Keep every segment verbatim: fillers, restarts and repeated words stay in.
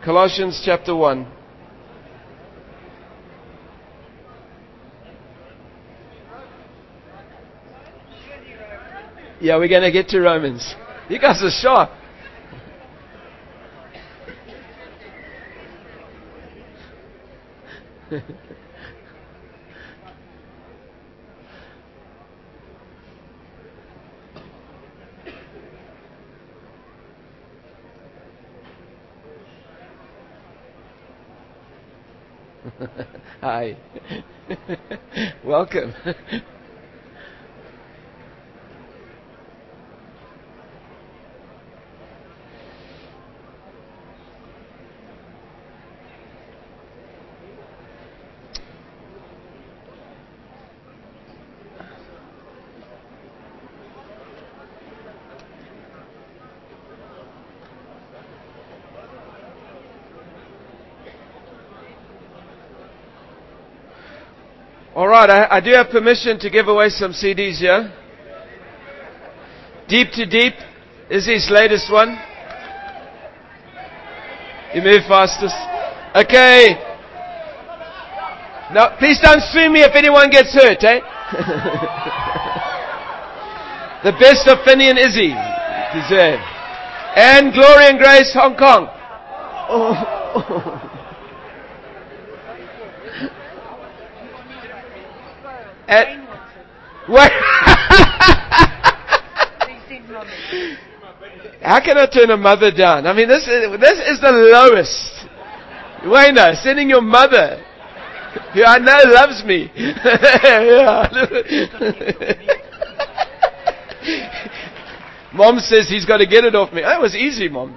Colossians chapter one. Yeah, we're going to get to Romans. You guys are sharp. Hi. Welcome. All right, I, I do have permission to give away some C Ds here. Deep to Deep is his latest one. You move fastest. Okay. No, please don't sue me if anyone gets hurt, eh? The Best of Finney and Izzy. Deserve. And Glory and Grace, Hong Kong. Oh. And, what? How can I turn a mother down? I mean, this is, this is the lowest. Wayne, sending your mother, who I know loves me. Mom says he's got to get it off me. That was easy, Mom.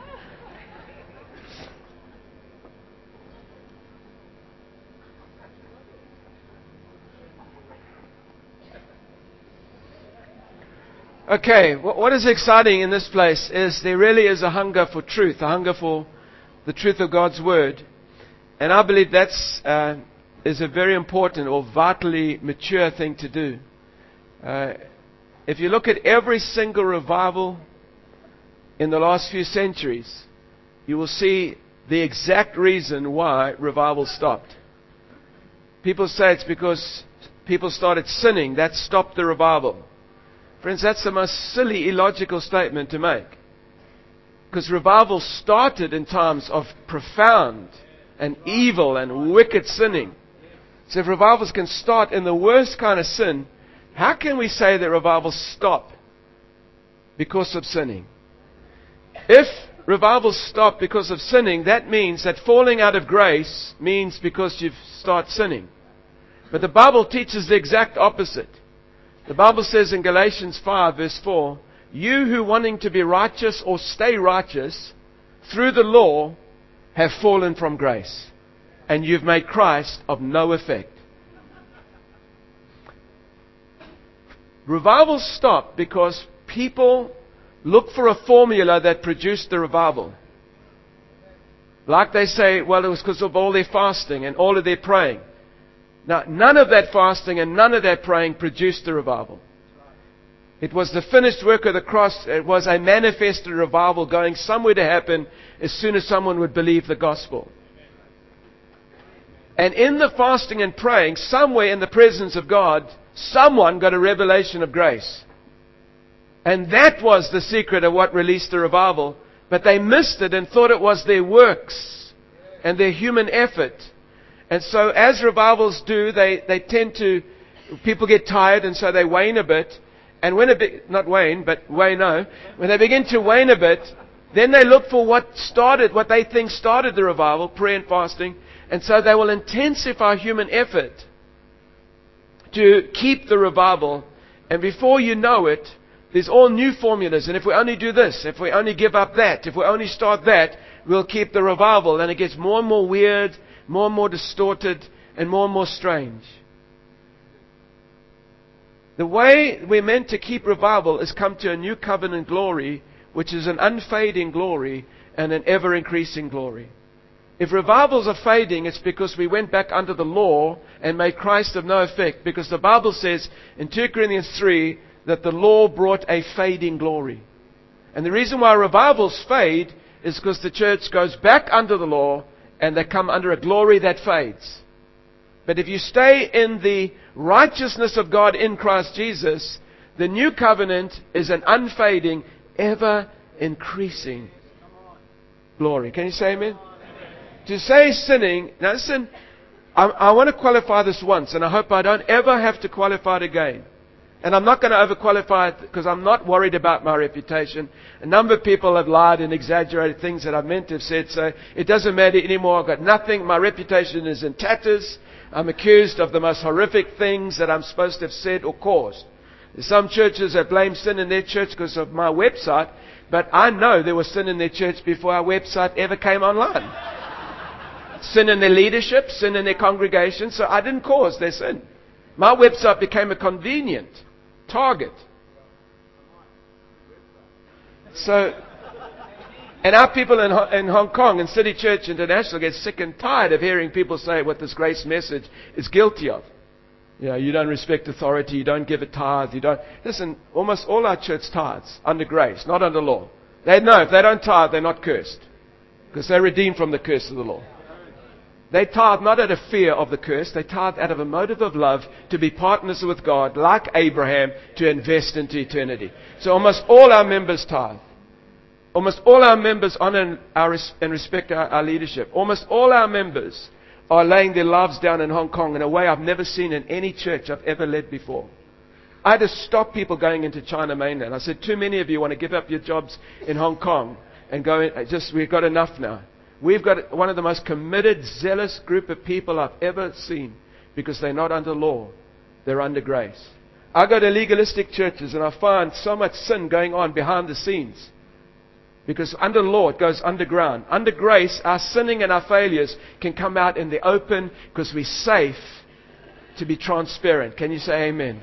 Okay, what is exciting in this place is there really is a hunger for truth, a hunger for the truth of God's Word. And I believe that's uh, is a very important or vitally mature thing to do. Uh, if you look at every single revival in the last few centuries, you will see the exact reason why revival stopped. People say it's because people started sinning. That stopped the revival. Friends, that's the most silly, illogical statement to make. Because revival started in times of profound and evil and wicked sinning. So if revivals can start in the worst kind of sin, how can we say that revivals stop because of sinning? If revivals stop because of sinning, that means that falling out of grace means because you've started sinning. But the Bible teaches the exact opposite. The Bible says in Galatians five verse four, you who wanting to be righteous or stay righteous through the law have fallen from grace, and you've made Christ of no effect. Revivals stop because people look for a formula that produced the revival. Like they say, well, it was because of all their fasting and all of their praying. Now, none of that fasting and none of that praying produced the revival. It was the finished work of the cross. It was a manifested revival going somewhere to happen as soon as someone would believe the gospel. And in the fasting and praying, somewhere in the presence of God, someone got a revelation of grace. And that was the secret of what released the revival. But they missed it and thought it was their works and their human effort. And so as revivals do, they, they tend to, people get tired and so they wane a bit. And when a bit, not wane, but wane, no. When they begin to wane a bit, then they look for what started, what they think started the revival, prayer and fasting. And so they will intensify human effort to keep the revival. And before you know it, there's all new formulas. And if we only do this, if we only give up that, if we only start that, we'll keep the revival. And it gets more and more weird, more and more distorted, and more and more strange. The way we're meant to keep revival is come to a new covenant glory, which is an unfading glory and an ever-increasing glory. If revivals are fading, it's because we went back under the law and made Christ of no effect. Because the Bible says in two Corinthians three that the law brought a fading glory. And the reason why revivals fade is because the church goes back under the law and they come under a glory that fades. But if you stay in the righteousness of God in Christ Jesus, the new covenant is an unfading, ever increasing glory. Can you say amen? To say sinning, now listen, I, I want to qualify this once, and I hope I don't ever have to qualify it again. And I'm not going to overqualify it because I'm not worried about my reputation. A number of people have lied and exaggerated things that I've meant to have said, so it doesn't matter anymore. I've got nothing. My reputation is in tatters. I'm accused of the most horrific things that I'm supposed to have said or caused. There's some churches that blame sin in their church because of my website, but I know there was sin in their church before our website ever came online. Sin in their leadership, sin in their congregation, so I didn't cause their sin. My website became a convenient target. So, and our people in, in Hong Kong and City Church International get sick and tired of hearing people say what this grace message is guilty of. You know, you don't respect authority, you don't give a tithe, you don't... Listen, almost all our church tithes under grace, not under law. They know if they don't tithe, they're not cursed. Because they're redeemed from the curse of the law. They tithe not out of fear of the curse. They tithe out of a motive of love to be partners with God, like Abraham, to invest into eternity. So almost all our members tithe. Almost all our members honor our, and respect our, our leadership. Almost all our members are laying their lives down in Hong Kong in a way I've never seen in any church I've ever led before. I had to stop people going into China mainland. I said, too many of you want to give up your jobs in Hong Kong and go in. Just, we've got enough now. We've got one of the most committed, zealous group of people I've ever seen because they're not under law. They're under grace. I go to legalistic churches and I find so much sin going on behind the scenes. Because under law, it goes underground. Under grace, our sinning and our failures can come out in the open because we're safe to be transparent. Can you say amen?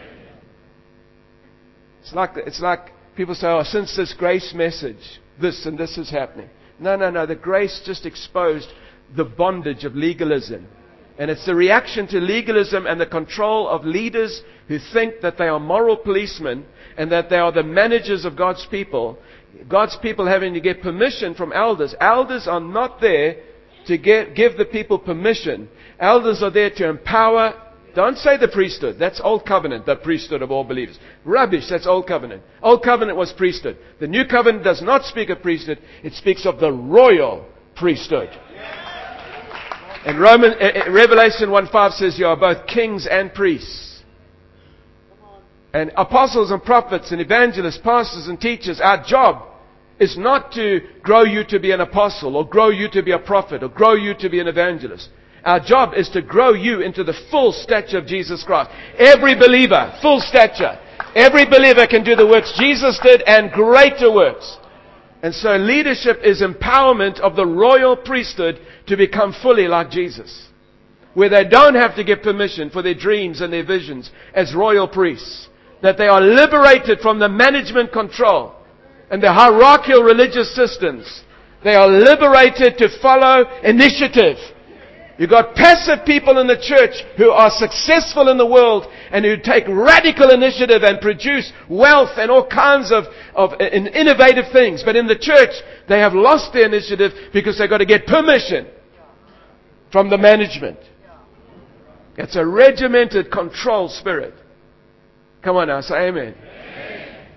It's like, it's like people say, oh, since this grace message, this and this is happening. No, no, no. The grace just exposed the bondage of legalism. And it's the reaction to legalism and the control of leaders who think that they are moral policemen and that they are the managers of God's people. God's people having to get permission from elders. Elders are not there to get, give the people permission. Elders are there to empower. Don't say the priesthood. That's old covenant, the priesthood of all believers. Rubbish, that's old covenant. Old covenant was priesthood. The new covenant does not speak of priesthood. It speaks of the royal priesthood. And Roman, uh, Revelation one five says you are both kings and priests. And apostles and prophets and evangelists, pastors and teachers, our job is not to grow you to be an apostle or grow you to be a prophet or grow you to be an evangelist. Our job is to grow you into the full stature of Jesus Christ. Every believer, full stature. Every believer can do the works Jesus did and greater works. And so leadership is empowerment of the royal priesthood to become fully like Jesus. Where they don't have to get permission for their dreams and their visions as royal priests. That they are liberated from the management control and the hierarchical religious systems. They are liberated to follow initiative. You've got passive people in the church who are successful in the world and who take radical initiative and produce wealth and all kinds of, of innovative things. But in the church, they have lost their initiative because they've got to get permission from the management. It's a regimented control spirit. Come on now, say amen. Amen.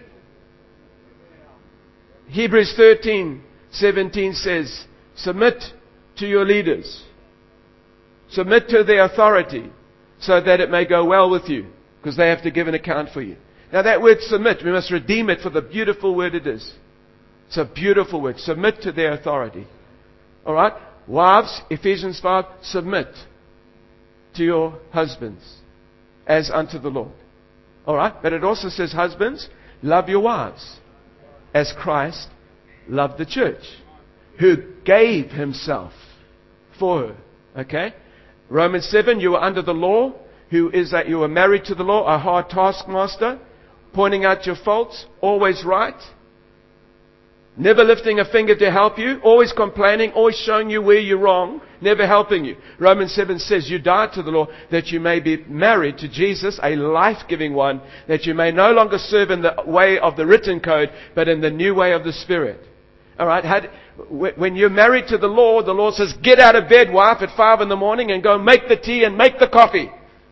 Hebrews thirteen seventeen says, submit to your leaders. Submit to their authority so that it may go well with you, because they have to give an account for you. Now that word submit, we must redeem it for the beautiful word it is. It's a beautiful word. Submit to their authority. Alright? Wives, Ephesians five, submit to your husbands as unto the Lord. Alright? But it also says, husbands, love your wives as Christ loved the church, who gave himself for her. Okay? Romans seven, you are under the law, who is that you are married to the law, a hard taskmaster, pointing out your faults, always right, never lifting a finger to help you, always complaining, always showing you where you're wrong, never helping you. Romans seven says you died to the law that you may be married to Jesus, a life-giving one, that you may no longer serve in the way of the written code, but in the new way of the Spirit. All right. Had, when you're married to the Lord, the Lord says, get out of bed, wife, at five in the morning and go make the tea and make the coffee.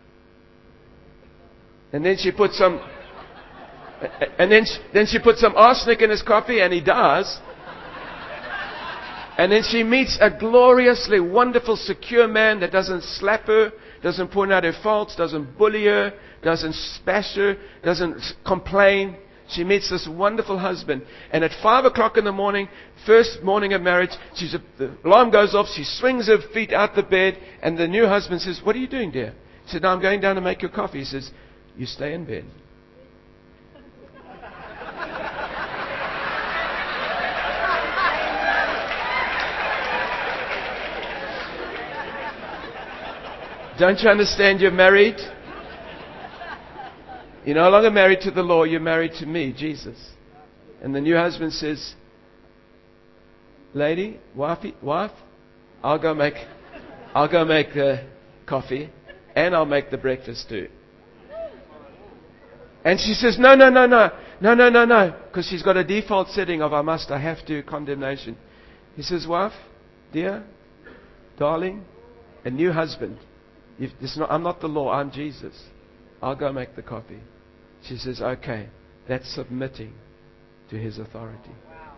And then she puts some, and then she, then she puts some arsenic in his coffee, and he does. And then she meets a gloriously wonderful, secure man that doesn't slap her, doesn't point out her faults, doesn't bully her, doesn't spash her, doesn't complain. She meets this wonderful husband. And at five o'clock in the morning, first morning of marriage, she's a, the alarm goes off, she swings her feet out the bed, and the new husband says, what are you doing, dear? She said, no, I'm going down to make your coffee. He says, you stay in bed. Don't you understand you're married? You're no longer married to the law, you're married to me, Jesus. And the new husband says, lady, wifey, wife, I'll go make, I'll go make the coffee, and I'll make the breakfast too. And she says, no, no, no, no, no, no, no, no, because she's got a default setting of I must, I have to, condemnation. He says, wife, dear, darling, a new husband. If this not, I'm not the law, I'm Jesus. I'll go make the coffee. She says, okay, that's submitting to his authority.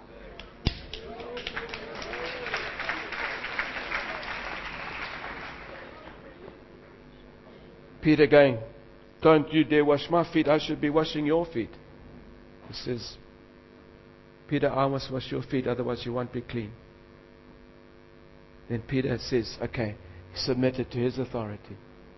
Peter going, don't you dare wash my feet, I should be washing your feet. He says, Peter, I must wash your feet, otherwise you won't be clean. Then Peter says, okay, submitted to his authority.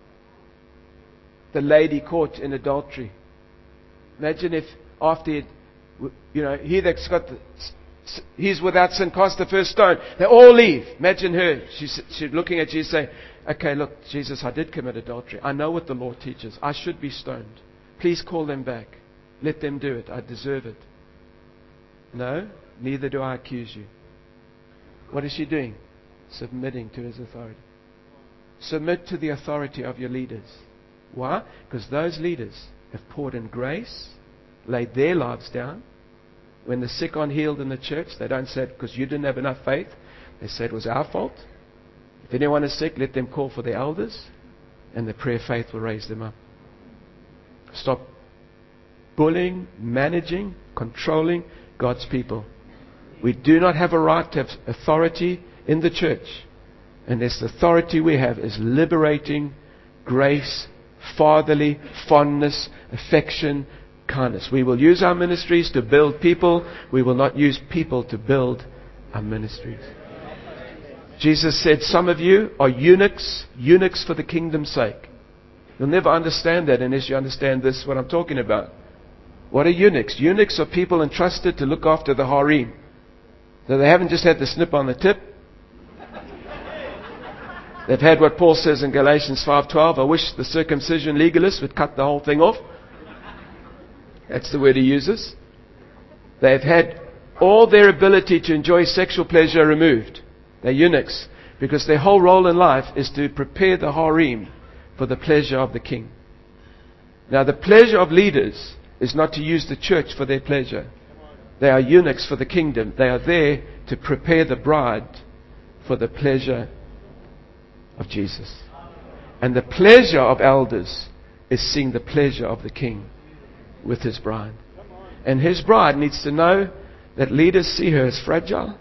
The lady caught in adultery. Imagine if after it, you know, he that's got the, he's without sin, cast the first stone. They all leave. Imagine her. She's, she's looking at Jesus saying, okay, look, Jesus, I did commit adultery. I know what the law teaches. I should be stoned. Please call them back. Let them do it. I deserve it. No, neither do I accuse you. What is she doing? Submitting to his authority. Submit to the authority of your leaders. Why? Because those leaders have poured in grace, laid their lives down. When the sick aren't healed in the church, they don't say it because you didn't have enough faith. They say it was our fault. If anyone is sick, let them call for the elders, and the prayer faith will raise them up. Stop bullying, managing, controlling God's people. We do not have a right to have authority in the church. And this authority we have is liberating grace, fatherly fondness, affection, kindness. We will use our ministries to build people. We will not use people to build our ministries. Jesus said, some of you are eunuchs, eunuchs for the kingdom's sake. You'll never understand that unless you understand this, what I'm talking about. What are eunuchs? Eunuchs are people entrusted to look after the harem. So they haven't just had the snip on the tip. They've had what Paul says in Galatians five twelve, I wish the circumcision legalists would cut the whole thing off. That's the word he uses. They've had all their ability to enjoy sexual pleasure removed. They're eunuchs, because their whole role in life is to prepare the harem for the pleasure of the king. Now the pleasure of leaders is not to use the church for their pleasure. They are eunuchs for the kingdom. They are there to prepare the bride for the pleasure of Jesus. And the pleasure of elders is seeing the pleasure of the king with his bride. And his bride needs to know that leaders see her as fragile,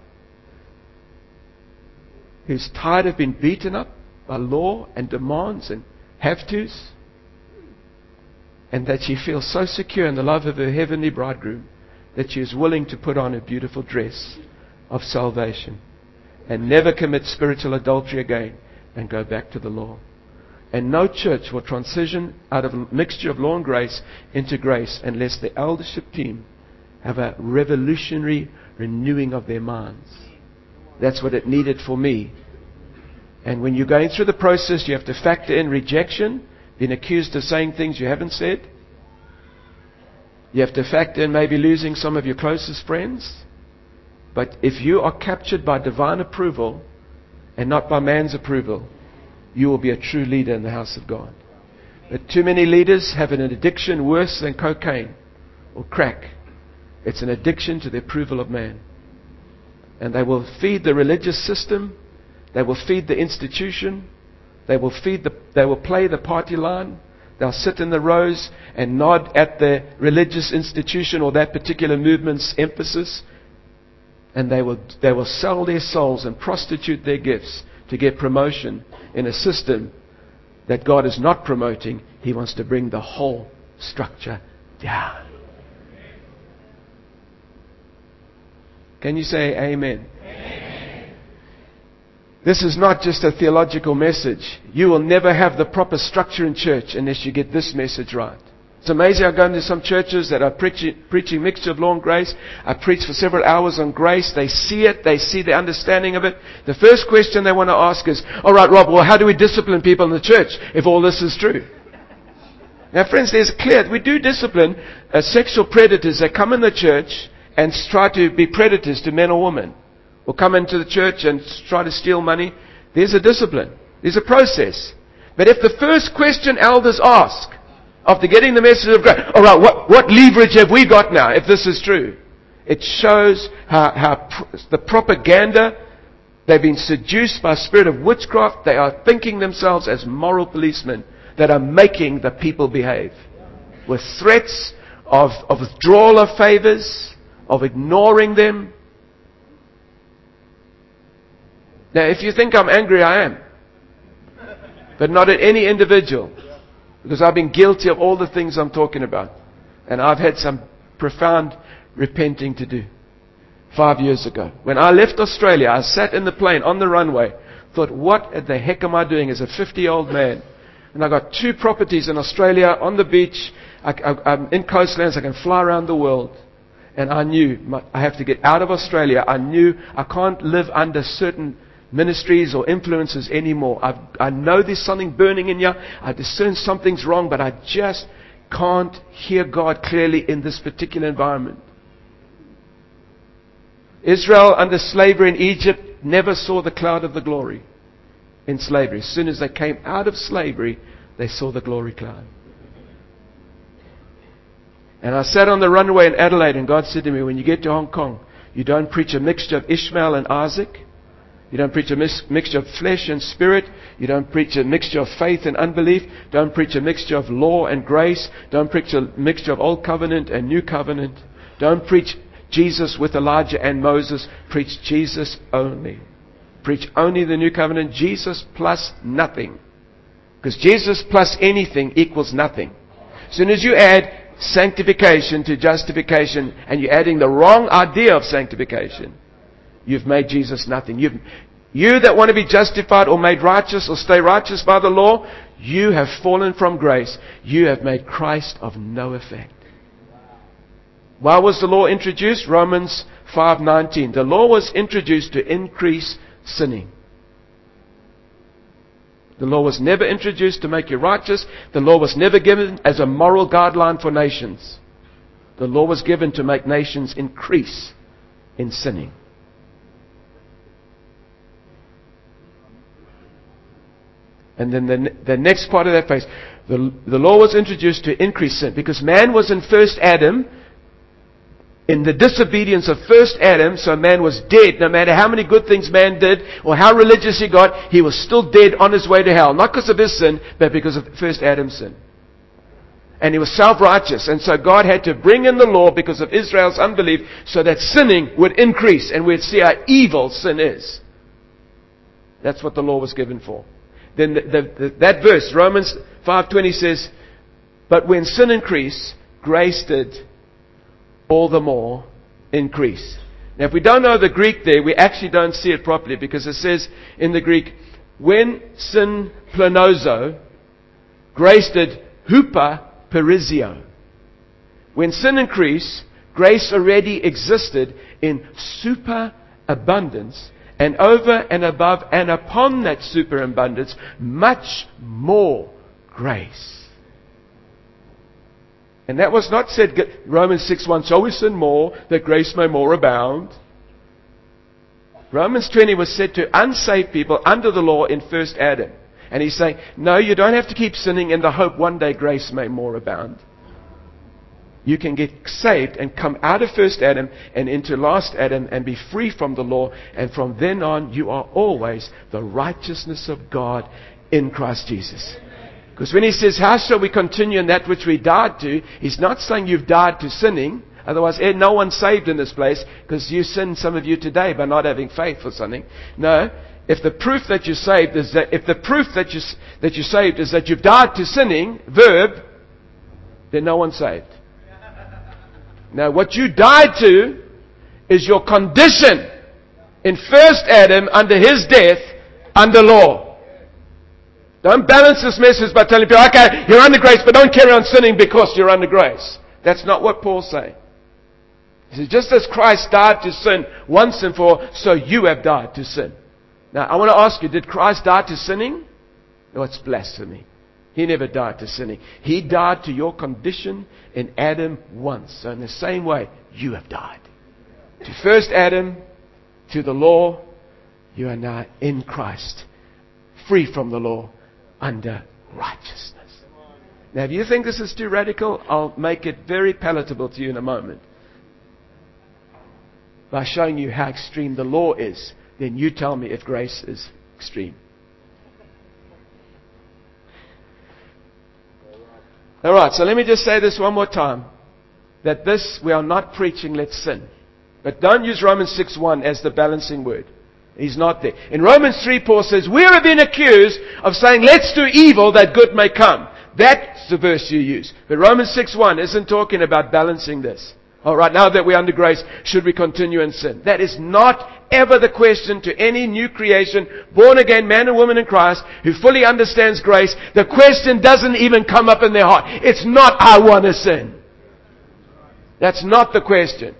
who's tired of being beaten up by law and demands and have-tos, and that she feels so secure in the love of her heavenly bridegroom that she is willing to put on a beautiful dress of salvation and never commit spiritual adultery again and go back to the law. And no church will transition out of a mixture of law and grace into grace unless the eldership team have a revolutionary renewing of their minds. That's what it needed for me. And when you're going through the process, you have to factor in rejection, being accused of saying things you haven't said. You have to factor in maybe losing some of your closest friends. But if you are captured by divine approval and not by man's approval, you will be a true leader in the house of God. But too many leaders have an addiction worse than cocaine or crack. It's an addiction to the approval of man. And they will feed the religious system. They will feed the institution. They will feed the, they will play the party line. They'll sit in the rows and nod at the religious institution or that particular movement's emphasis. And they will, they will sell their souls and prostitute their gifts to get promotion in a system that God is not promoting. He wants to bring the whole structure down. Can you say amen? Amen. This is not just a theological message. You will never have the proper structure in church unless you get this message right. It's amazing. I go into some churches that are preaching, preaching mixture of law and grace. I preach for several hours on grace. They see it. They see the understanding of it. The first question they want to ask is, all right, Rob, well, how do we discipline people in the church if all this is true? Now, friends, there's clear. We do discipline uh, sexual predators that come in the church and try to be predators to men or women, or come into the church and try to steal money. There's a discipline. There's a process. But if the first question elders ask after getting the message of grace, all right, what, what leverage have we got now if this is true? It shows how, how pr- the propaganda, they've been seduced by a spirit of witchcraft. They are thinking themselves as moral policemen that are making the people behave. With threats of, of withdrawal of favors, of ignoring them. Now, if you think I'm angry, I am. But not at any individual. Because I've been guilty of all the things I'm talking about. And I've had some profound repenting to do. Five years ago. When I left Australia, I sat in the plane on the runway. Thought, what the heck am I doing as a fifty-year-old man? And I got two properties in Australia on the beach. I, I, I'm in coastlands. I can fly around the world. And I knew my, I have to get out of Australia. I knew I can't live under certain ministries or influences anymore. I've, I know there's something burning in you. I discern something's wrong, but I just can't hear God clearly in this particular environment. Israel under slavery in Egypt never saw the cloud of the glory in slavery. As soon as they came out of slavery, they saw the glory cloud. And I sat on the runway in Adelaide, and God said to me, when you get to Hong Kong, you don't preach a mixture of Ishmael and Isaac. You don't preach a mis- mixture of flesh and spirit. You don't preach a mixture of faith and unbelief. Don't preach a mixture of law and grace. Don't preach a mixture of Old Covenant and New Covenant. Don't preach Jesus with Elijah and Moses. Preach Jesus only. Preach only the New Covenant. Jesus plus nothing. Because Jesus plus anything equals nothing. As soon as you add sanctification to justification, and you're adding the wrong idea of sanctification, you've made Jesus nothing. You've, you that want to be justified or made righteous or stay righteous by the law, you have fallen from grace. You have made Christ of no effect. Why was the law introduced? Romans five nineteen. The law was introduced to increase sinning. The law was never introduced to make you righteous. The law was never given as a moral guideline for nations. The law was given to make nations increase in sinning. And then the, the next part of that phrase, the, the law was introduced to increase sin. Because man was in first Adam, in the disobedience of first Adam, so man was dead. No matter how many good things man did, or how religious he got, he was still dead on his way to hell. Not because of his sin, but because of first Adam's sin. And he was self-righteous. And so God had to bring in the law because of Israel's unbelief, so that sinning would increase, and we'd see how evil sin is. That's what the law was given for. Then the, the, the, that verse, Romans five twenty says, but when sin increased, grace did all the more increase. Now, if we don't know the Greek there, we actually don't see it properly, because it says in the Greek, when sin planozo, grace did hupa perizio. When sin increased, grace already existed in superabundance, and over and above and upon that superabundance, much more grace. And that was not said, Romans six one, shall we sin more, that grace may more abound? Romans twenty was said to unsaved people under the law in first Adam. And he's saying, no, you don't have to keep sinning in the hope one day grace may more abound. you can get saved and come out of first Adam and into last Adam and be free from the law. And from then on, you are always the righteousness of God in Christ Jesus. Because when he says, how shall we continue in that which we died to? He's not saying you've died to sinning. Otherwise, eh, no one's saved in this place, because you sin, some of you today, by not having faith or something. No. If the proof that you're saved is that, if the proof that you that you're saved is that you've died to sinning, verb, then no one's saved. Now, what you died to is your condition in first Adam under his death, under law. Don't balance this message by telling people, okay, you're under grace, but don't carry on sinning because you're under grace. That's not what Paul's saying. He says, just as Christ died to sin once and for all, so you have died to sin. Now, I want to ask you, did Christ die to sinning? No, it's blasphemy. He never died to sinning. He died to your condition in Adam once. So in the same way, you have died. To first Adam, to the law, you are now in Christ, free from the law, under righteousness. Now, if you think this is too radical, I'll make it very palatable to you in a moment. By showing you how extreme the law is, then you tell me if grace is extreme. Alright, so let me just say this one more time. That this, we are not preaching let's sin. But don't use Romans six one as the balancing word. He's not there. In Romans three, Paul says, we have been accused of saying let's do evil that good may come. That's the verse you use. But Romans six one isn't talking about balancing this. Alright, now that we're under grace, should we continue in sin? That is not ever the question to any new creation, born again man and woman in Christ, who fully understands grace. The question doesn't even come up in their heart. It's not, I want to sin. That's not the question.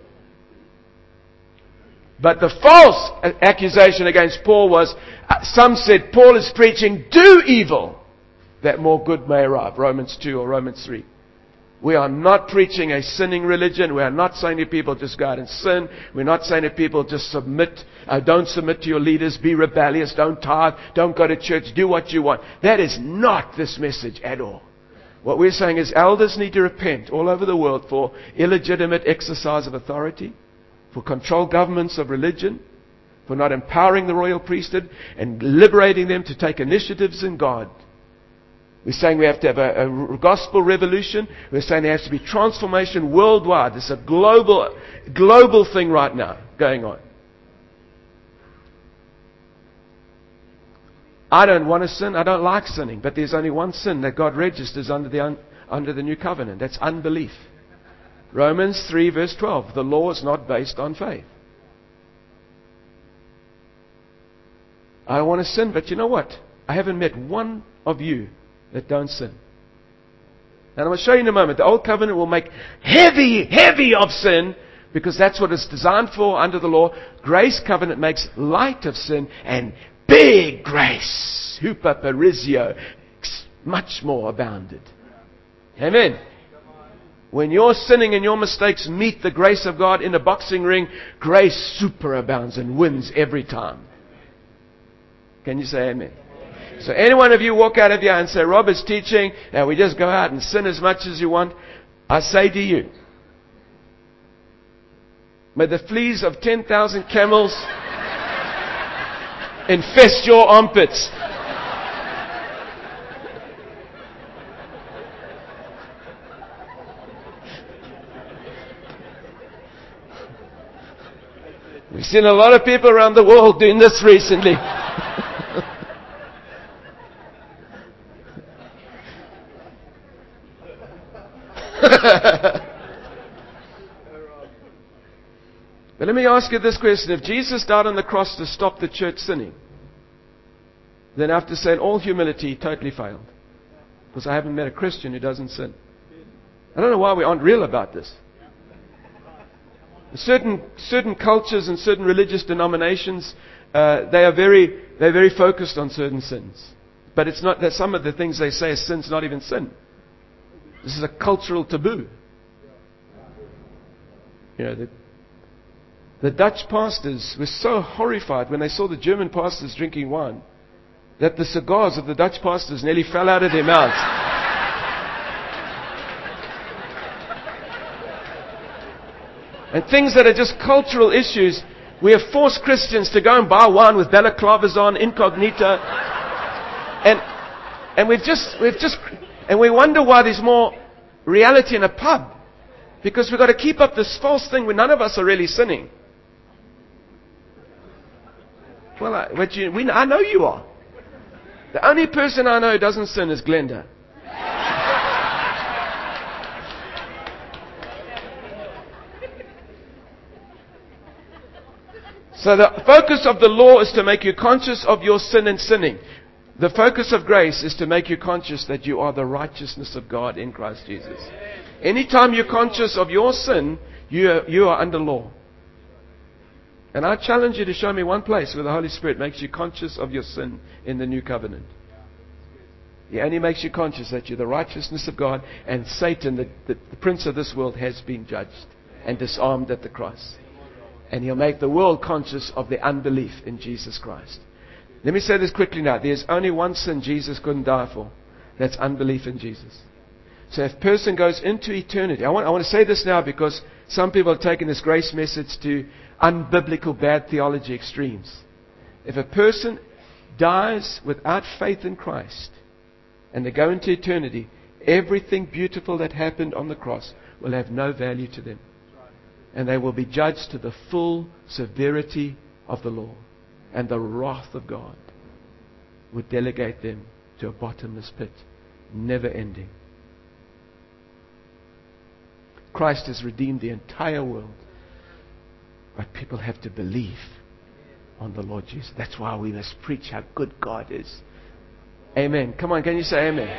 But the false accusation against Paul was, uh, some said Paul is preaching, do evil, that more good may arrive. Romans two or Romans three. We are not preaching a sinning religion. We are not saying to people just go out and sin. We're not saying to people just submit, uh, don't submit to your leaders, be rebellious, don't tithe, don't go to church, do what you want. That is not this message at all. What we're saying is elders need to repent all over the world for illegitimate exercise of authority, for controlled governments of religion, for not empowering the royal priesthood and liberating them to take initiatives in God. We're saying we have to have a, a gospel revolution. We're saying there has to be transformation worldwide. It's a global, global thing right now going on. I don't want to sin. I don't like sinning. But there's only one sin that God registers under the, un, under the new covenant. That's unbelief. Romans three verse twelve. The law is not based on faith. I want to sin, but you know what? I haven't met one of you that don't sin. And I'm going to show you in a moment. The old covenant will make heavy, heavy of sin, because that's what it's designed for under the law. Grace covenant makes light of sin and big grace, hupa perizio, much more abounded. Amen. When your sinning and your mistakes meet the grace of God in a boxing ring, grace superabounds and wins every time. Can you say amen? So any one of you walk out of here and say, Rob is teaching, now we just go out and sin as much as you want. I say to you, may the fleas of ten thousand camels infest your armpits. We've seen a lot of people around the world doing this recently. But let me ask you this question. If Jesus died on the cross to stop the church sinning, then I have to say in all humility, he totally failed. Because I haven't met a Christian who doesn't sin. I don't know why we aren't real about this. Certain certain cultures and certain religious denominations, uh, they are very they're very focused on certain sins. But it's not that some of the things they say is sin's not even sin. This is a cultural taboo. You know, the, the Dutch pastors were so horrified when they saw the German pastors drinking wine that the cigars of the Dutch pastors nearly fell out of their mouths. And things that are just cultural issues, we have forced Christians to go and buy wine with balaclavas on, incognito. And, and we've just, we've just, and we wonder why there's more reality in a pub. Because we've got to keep up this false thing where none of us are really sinning. Well, I, but you, we, I know you are. The only person I know who doesn't sin is Glenda. So the focus of the law is to make you conscious of your sin and sinning. The focus of grace is to make you conscious that you are the righteousness of God in Christ Jesus. Anytime you're conscious of your sin, you are, you are under law. And I challenge you to show me one place where the Holy Spirit makes you conscious of your sin in the new covenant. He only makes you conscious that you're the righteousness of God, and Satan, the, the, the prince of this world, has been judged and disarmed at the cross. And he'll make the world conscious of the unbelief in Jesus Christ. Let me say this quickly now. There's only one sin Jesus couldn't die for. That's unbelief in Jesus. So if a person goes into eternity, I want, I want to say this now because some people have taken this grace message to unbiblical bad theology extremes. If a person dies without faith in Christ and they go into eternity, everything beautiful that happened on the cross will have no value to them. And they will be judged to the full severity of the law. And the wrath of God would delegate them to a bottomless pit, never ending. Christ has redeemed the entire world. But people have to believe on the Lord Jesus. That's why we must preach how good God is. Amen. Come on, can you say amen?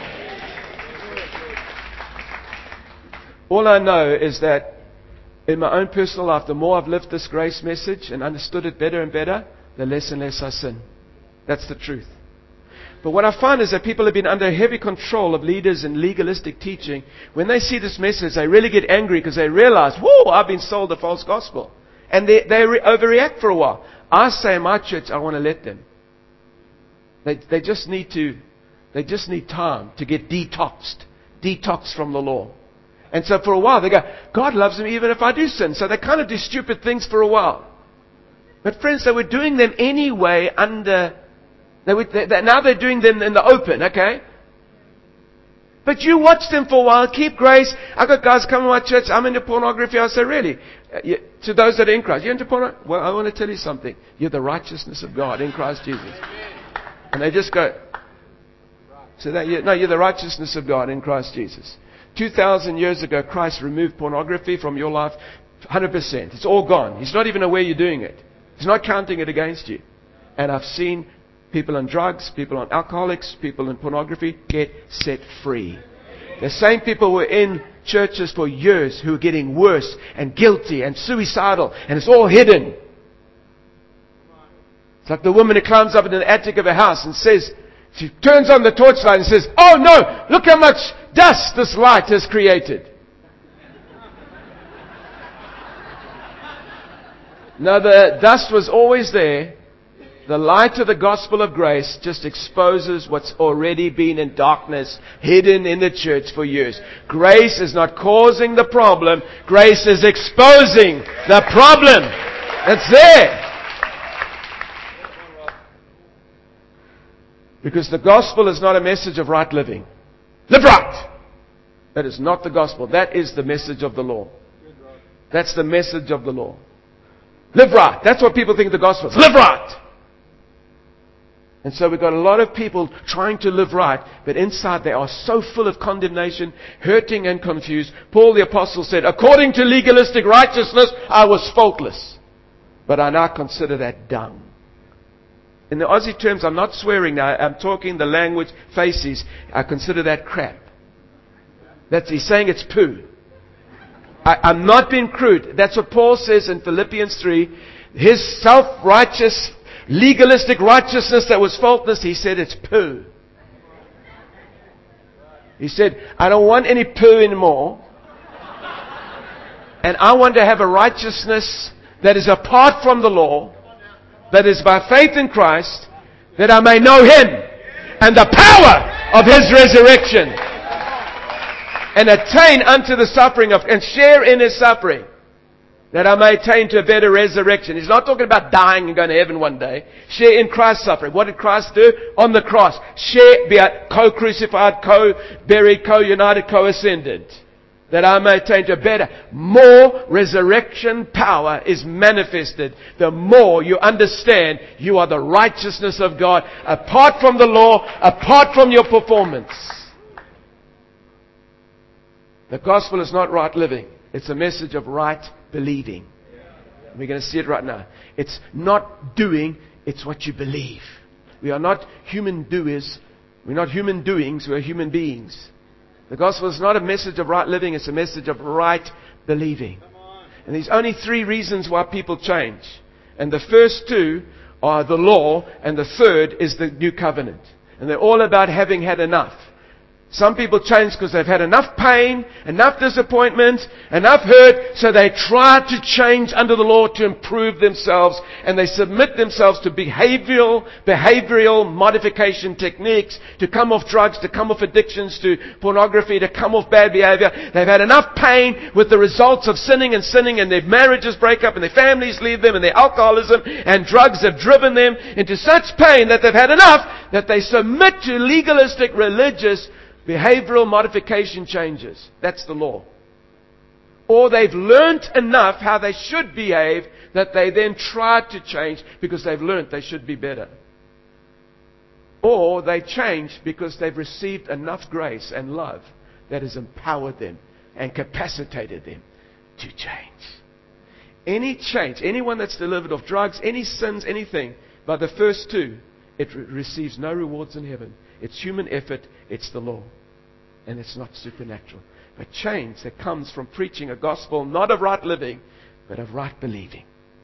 All I know is that in my own personal life, the more I've lived this grace message and understood it better and better, the less and less I sin. That's the truth. But what I find is that people have been under heavy control of leaders and legalistic teaching. When they see this message, they really get angry because they realize, whoa, I've been sold a false gospel. And they, they re- overreact for a while. I say in my church, I want to let them. They, they just need to, they just need time to get detoxed. Detoxed from the law. And so for a while they go, God loves me even if I do sin. So they kind of do stupid things for a while. But friends, they were doing them anyway under, they were, they, they, now they're doing them in the open, okay? But you watch them for a while, keep grace. I've got guys come to my church, I'm into pornography. I say, really? Uh, you, to those that are in Christ, you're into pornography? Well, I want to tell you something. You're the righteousness of God in Christ Jesus. And they just go, so that you, no, you're the righteousness of God in Christ Jesus. Two thousand years ago, Christ removed pornography from your life, one hundred percent. It's all gone. He's not even aware you're doing it. He's not counting it against you. And I've seen people on drugs, people on alcoholics, people in pornography get set free. The same people were in churches for years who are getting worse and guilty and suicidal, and it's all hidden. It's like the woman who climbs up into the attic of a house and says, she turns on the torchlight and says, oh no, look how much dust this light has created. Now the dust was always there. The light of the gospel of grace just exposes what's already been in darkness, hidden in the church for years. Grace is not causing the problem. Grace is exposing the problem that's there. Because the gospel is not a message of right living. Live right! That is not the gospel. That is the message of the law. That's the message of the law. Live right. That's what people think the gospel is. Live right! And so we've got a lot of people trying to live right, but inside they are so full of condemnation, hurting and confused. Paul the Apostle said, according to legalistic righteousness, I was faultless. But I now consider that dung. In the Aussie terms, I'm not swearing now, I'm talking the language, faces. I consider that crap. That's, he's saying it's poo. I, I'm not being crude. That's what Paul says in Philippians three. His self-righteous, legalistic righteousness that was faultless, he said it's poo. He said, I don't want any poo anymore. And I want to have a righteousness that is apart from the law, that is by faith in Christ, that I may know Him and the power of His resurrection, and attain unto the suffering of, and share in His suffering. that I may attain to a better resurrection. He's not talking about dying and going to heaven one day. Share in Christ's suffering. What did Christ do? On the cross. Share, be co-crucified, co-buried, co-united, co-ascended. That I may attain to a better, more resurrection power is manifested. The more you understand you are the righteousness of God, apart from the law, apart from your performance. The gospel is not right living. It's a message of right believing. We're going to see it right now. It's not doing, it's what you believe. We are not human doers. We're not human doings, we're human beings. The gospel is not a message of right living, it's a message of right believing. And there's only three reasons why people change. And the first two are the law, and the third is the new covenant. And they're all about having had enough. Some people change because they've had enough pain, enough disappointment, enough hurt, so they try to change under the law to improve themselves, and they submit themselves to behavioral, behavioral modification techniques to come off drugs, to come off addictions, to pornography, to come off bad behavior. They've had enough pain with the results of sinning and sinning, and their marriages break up, and their families leave them, and their alcoholism and drugs have driven them into such pain that they've had enough that they submit to legalistic religious behavioral modification changes. That's the law. Or they've learnt enough how they should behave that they then try to change because they've learnt they should be better. Or they change because they've received enough grace and love that has empowered them and capacitated them to change. Any change, anyone that's delivered of drugs, any sins, anything, by the first two, it re- receives no rewards in heaven. It's human effort, it's the law. And it's not supernatural. But change that comes from preaching a gospel not of right living, but of right believing,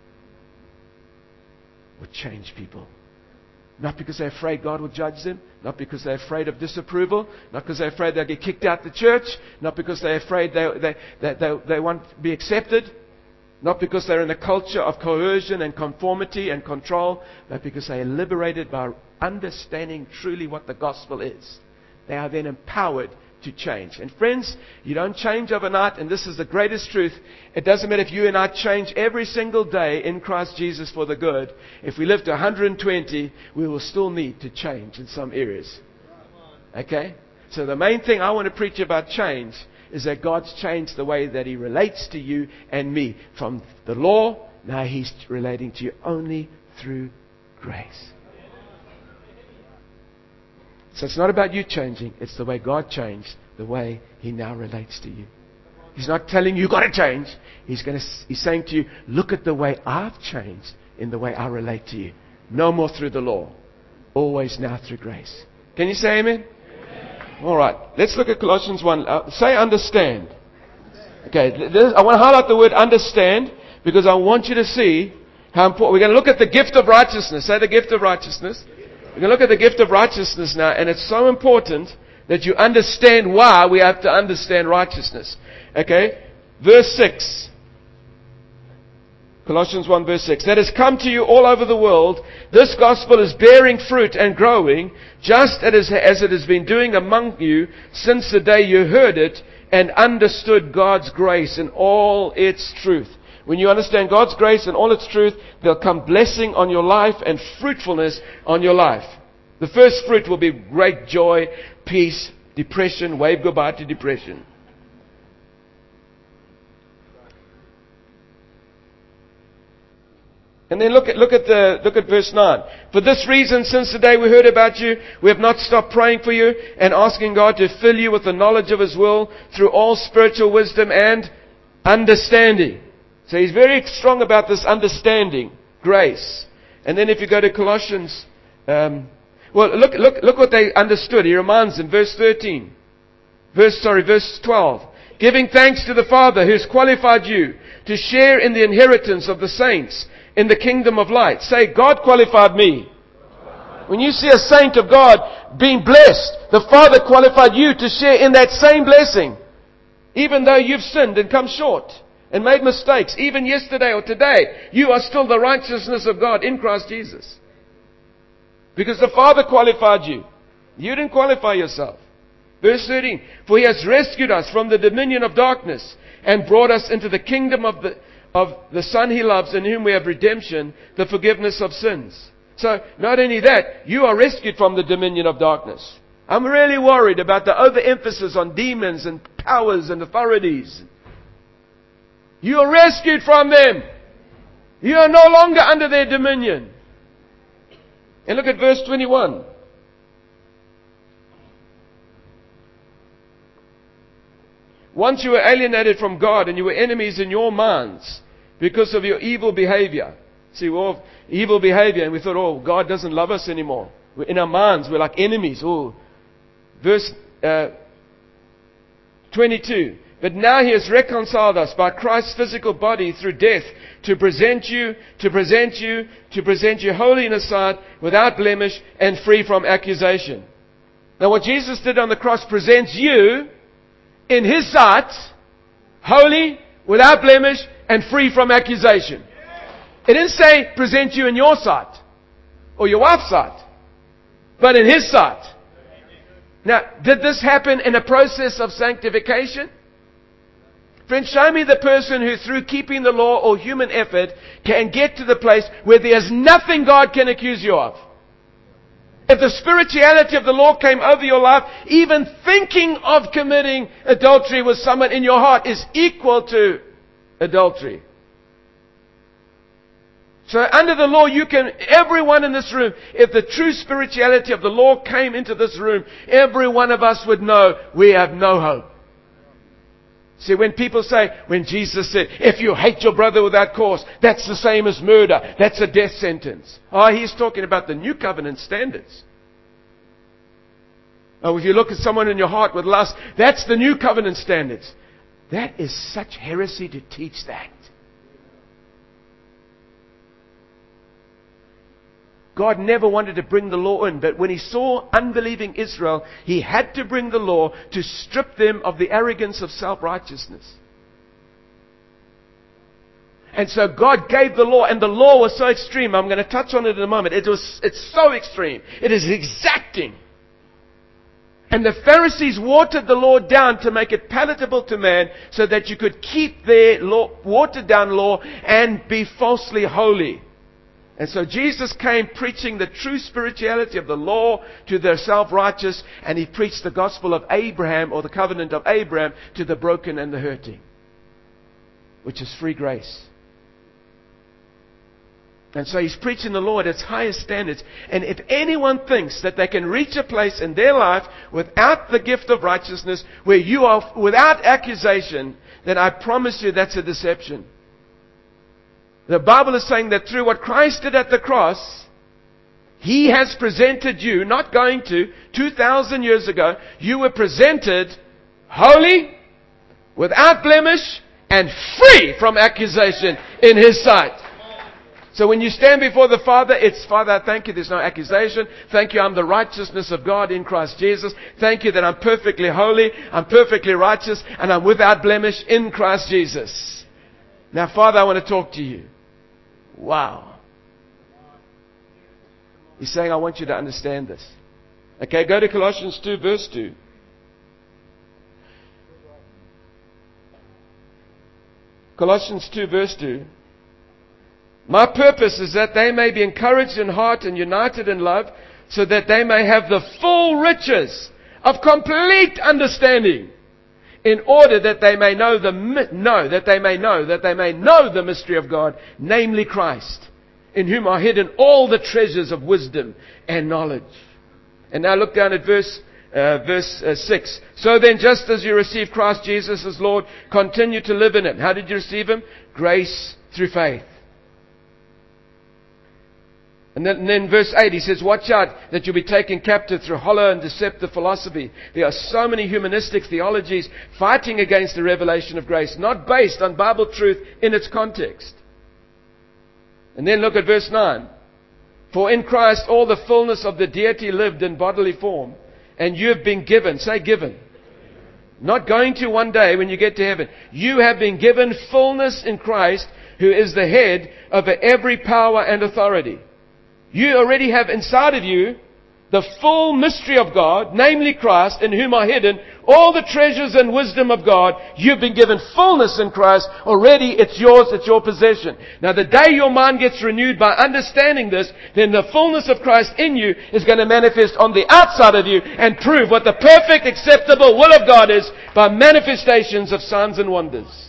will change people. Not because they're afraid God will judge them, not because they're afraid of disapproval, not because they're afraid they'll get kicked out the church, not because they're afraid they, they, they, they, they won't be accepted, not because they're in a culture of coercion and conformity and control, but because they are liberated by understanding truly what the gospel is. They are then empowered to change. And friends, you don't change overnight, and this is the greatest truth. It doesn't matter if you and I change every single day in Christ Jesus for the good. If we live to one hundred twenty, we will still need to change in some areas. Okay? So the main thing I want to preach about change is that God's changed the way that He relates to you and me. From the law, now He's relating to you only through grace. So it's not about you changing. It's the way God changed, the way He now relates to you. He's not telling you you've got to change. He's going to, He's saying to you, look at the way I've changed in the way I relate to you. No more through the law. Always now through grace. Can you say amen? All right, let's look at Colossians one. Uh, say understand. Okay, this, I want to highlight the word understand because I want you to see how important. We're going to look at the gift of righteousness. Say the gift of righteousness. We're going to look at the gift of righteousness now, and it's so important that you understand why we have to understand righteousness. Okay, verse six. Colossians one verse six. That has come to you all over the world. This gospel is bearing fruit and growing, just as it has been doing among you since the day you heard it and understood God's grace in all its truth. When you understand God's grace and all its truth, there'll come blessing on your life and fruitfulness on your life. The first fruit will be great joy, peace, depression. Wave goodbye to depression. And then look at, look at the, look at verse nine. For this reason, since the day we heard about you, we have not stopped praying for you and asking God to fill you with the knowledge of His will through all spiritual wisdom and understanding. So He's very strong about this understanding, grace. And then if you go to Colossians, um, well, look, look, look what they understood. He reminds them, verse thirteen. Verse, sorry, verse twelve. Giving thanks to the Father who has qualified you to share in the inheritance of the saints in the kingdom of light. Say, God qualified me. When you see a saint of God being blessed, the Father qualified you to share in that same blessing. Even though you've sinned and come short and made mistakes, even yesterday or today, you are still the righteousness of God in Christ Jesus. Because the Father qualified you. You didn't qualify yourself. Verse thirteen. For He has rescued us from the dominion of darkness and brought us into the kingdom of the of the Son He loves, in whom we have redemption, the forgiveness of sins. So, not only that, you are rescued from the dominion of darkness. I'm really worried about the overemphasis on demons and powers and authorities. You are rescued from them. You are no longer under their dominion. And look at verse twenty-one. Once you were alienated from God and you were enemies in your minds because of your evil behavior. See, we're all evil behavior and we thought, oh, God doesn't love us anymore. We're in our minds, we're like enemies. Oh. Verse uh, twenty-two. But now He has reconciled us by Christ's physical body through death to present you, to present you, to present you holy in His sight, without blemish and free from accusation. Now what Jesus did on the cross presents you in His sight, holy, without blemish, and free from accusation. It didn't say present you in your sight, or your wife's sight, but in His sight. Now, did this happen in a process of sanctification? Friends, show me the person who through keeping the law or human effort can get to the place where there's nothing God can accuse you of. If the spirituality of the law came over your life, even thinking of committing adultery with someone in your heart is equal to adultery. So under the law, you can, everyone in this room, if the true spirituality of the law came into this room, every one of us would know we have no hope. See, when people say, when Jesus said, if you hate your brother without cause, that's the same as murder. That's a death sentence. Oh, He's talking about the new covenant standards. Oh, if you look at someone in your heart with lust, that's the new covenant standards. That is such heresy to teach that. God never wanted to bring the law in, but when He saw unbelieving Israel, He had to bring the law to strip them of the arrogance of self-righteousness. And so God gave the law, and the law was so extreme. I'm going to touch on it in a moment. It was, it's so extreme. It is exacting. And the Pharisees watered the law down to make it palatable to man so that you could keep their law, watered down law and be falsely holy. And so Jesus came preaching the true spirituality of the law to the self-righteous, and He preached the gospel of Abraham, or the covenant of Abraham, to the broken and the hurting, which is free grace. And so He's preaching the law at its highest standards. And if anyone thinks that they can reach a place in their life without the gift of righteousness, where you are without accusation, then I promise you that's a deception. The Bible is saying that through what Christ did at the cross, He has presented you, not going to, two thousand years ago, you were presented holy, without blemish, and free from accusation in His sight. So when you stand before the Father, it's, Father, I thank You, there's no accusation. Thank You, I'm the righteousness of God in Christ Jesus. Thank You that I'm perfectly holy, I'm perfectly righteous, and I'm without blemish in Christ Jesus. Now, Father, I want to talk to You. Wow. He's saying, I want you to understand this. Okay, go to Colossians two, verse two. Colossians two, verse two. My purpose is that they may be encouraged in heart and united in love, so that they may have the full riches of complete understanding, in order that they may know the know that they may know that they may know the mystery of God, namely Christ, in whom are hidden all the treasures of wisdom and knowledge. And now look down at verse uh, verse uh, six. So then, just as you received Christ Jesus as Lord, continue to live in Him. How did you receive Him? Grace through faith. And then, and then verse eight, he says, watch out that you'll be taken captive through hollow and deceptive philosophy. There are so many humanistic theologies fighting against the revelation of grace, not based on Bible truth in its context. And then look at verse nine. For in Christ all the fullness of the deity lived in bodily form, and you have been given, say given. Not going to one day when you get to heaven. You have been given fullness in Christ, who is the head over every power and authority. You already have inside of you the full mystery of God, namely Christ, in whom are hidden all the treasures and wisdom of God. You've been given fullness in Christ. Already it's yours, it's your possession. Now the day your mind gets renewed by understanding this, then the fullness of Christ in you is going to manifest on the outside of you and prove what the perfect, acceptable will of God is by manifestations of signs and wonders.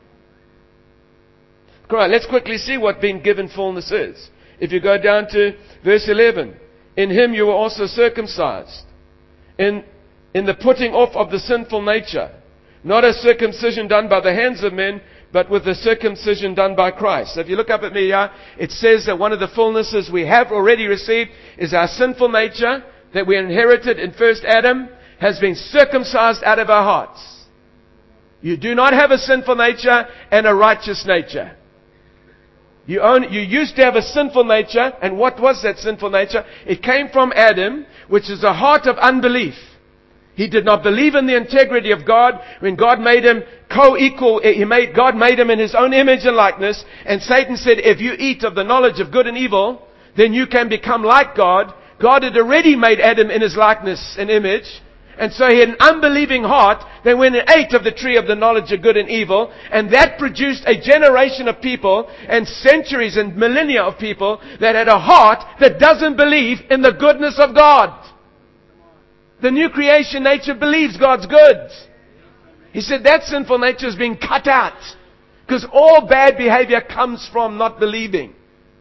All right, let's quickly see what being given fullness is. If you go down to verse eleven. In Him you were also circumcised, in, in the putting off of the sinful nature, not a circumcision done by the hands of men, but with the circumcision done by Christ. So if you look up at me here, it says that one of the fullnesses we have already received is our sinful nature that we inherited in first Adam has been circumcised out of our hearts. You do not have a sinful nature and a righteous nature. You, own, you used to have a sinful nature, and what was that sinful nature? It came from Adam, which is a heart of unbelief. He did not believe in the integrity of God. When God made him co-equal, he made, God made him in His own image and likeness, and Satan said, if you eat of the knowledge of good and evil, then you can become like God. God had already made Adam in His likeness and image, and so he had an unbelieving heart. They went and ate of the tree of the knowledge of good and evil. And that produced a generation of people and centuries and millennia of people that had a heart that doesn't believe in the goodness of God. The new creation nature believes God's good. He said that sinful nature is being cut out. Because all bad behavior comes from not believing.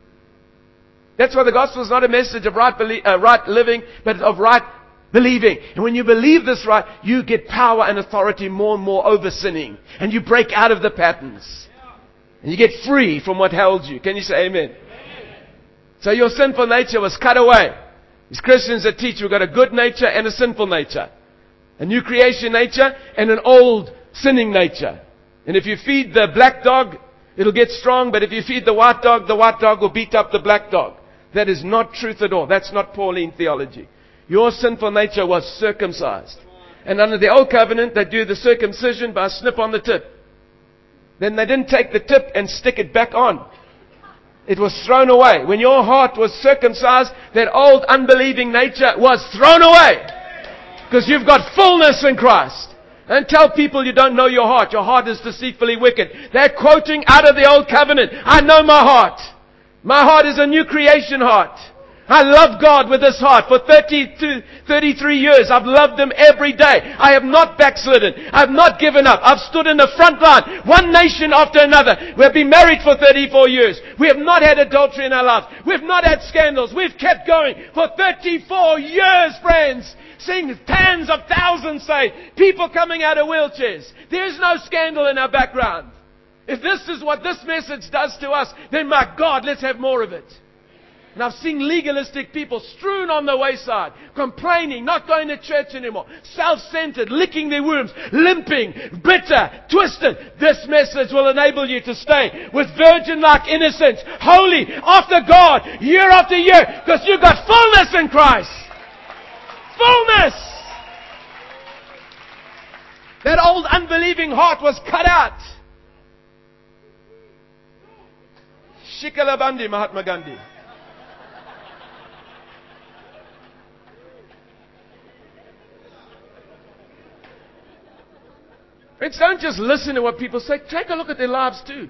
That's why the gospel is not a message of right, belie- uh, right living, but of right believing. And when you believe this right, you get power and authority more and more over sinning. And you break out of the patterns. And you get free from what held you. Can you say amen? Amen. So your sinful nature was cut away. These Christians that teach we've got a good nature and a sinful nature. A new creation nature and an old sinning nature. And if you feed the black dog, it'll get strong. But if you feed the white dog, the white dog will beat up the black dog. That is not truth at all. That's not Pauline theology. Your sinful nature was circumcised. And under the old covenant, they do the circumcision by a snip on the tip. Then they didn't take the tip and stick it back on. It was thrown away. When your heart was circumcised, that old unbelieving nature was thrown away. Because you've got fullness in Christ. And tell people you don't know your heart. Your heart is deceitfully wicked. They're quoting out of the old covenant. I know my heart. My heart is a new creation heart. I love God with this heart. For thirty-two, thirty-three years, I've loved Him every day. I have not backslidden. I've not given up. I've stood in the front line, one nation after another. We've been married for thirty-four years. We have not had adultery in our lives. We've not had scandals. We've kept going for thirty-four years, friends. Seeing tens of thousands saved. People coming out of wheelchairs. There's no scandal in our background. If this is what this message does to us, then my God, let's have more of it. And I've seen legalistic people strewn on the wayside, complaining, not going to church anymore, self-centered, licking their wounds, limping, bitter, twisted. This message will enable you to stay with virgin-like innocence, holy, after God, year after year, because you've got fullness in Christ. Fullness! That old unbelieving heart was cut out. Shikalabandi Mahatma Gandhi. Friends, don't just listen to what people say. Take a look at their lives too.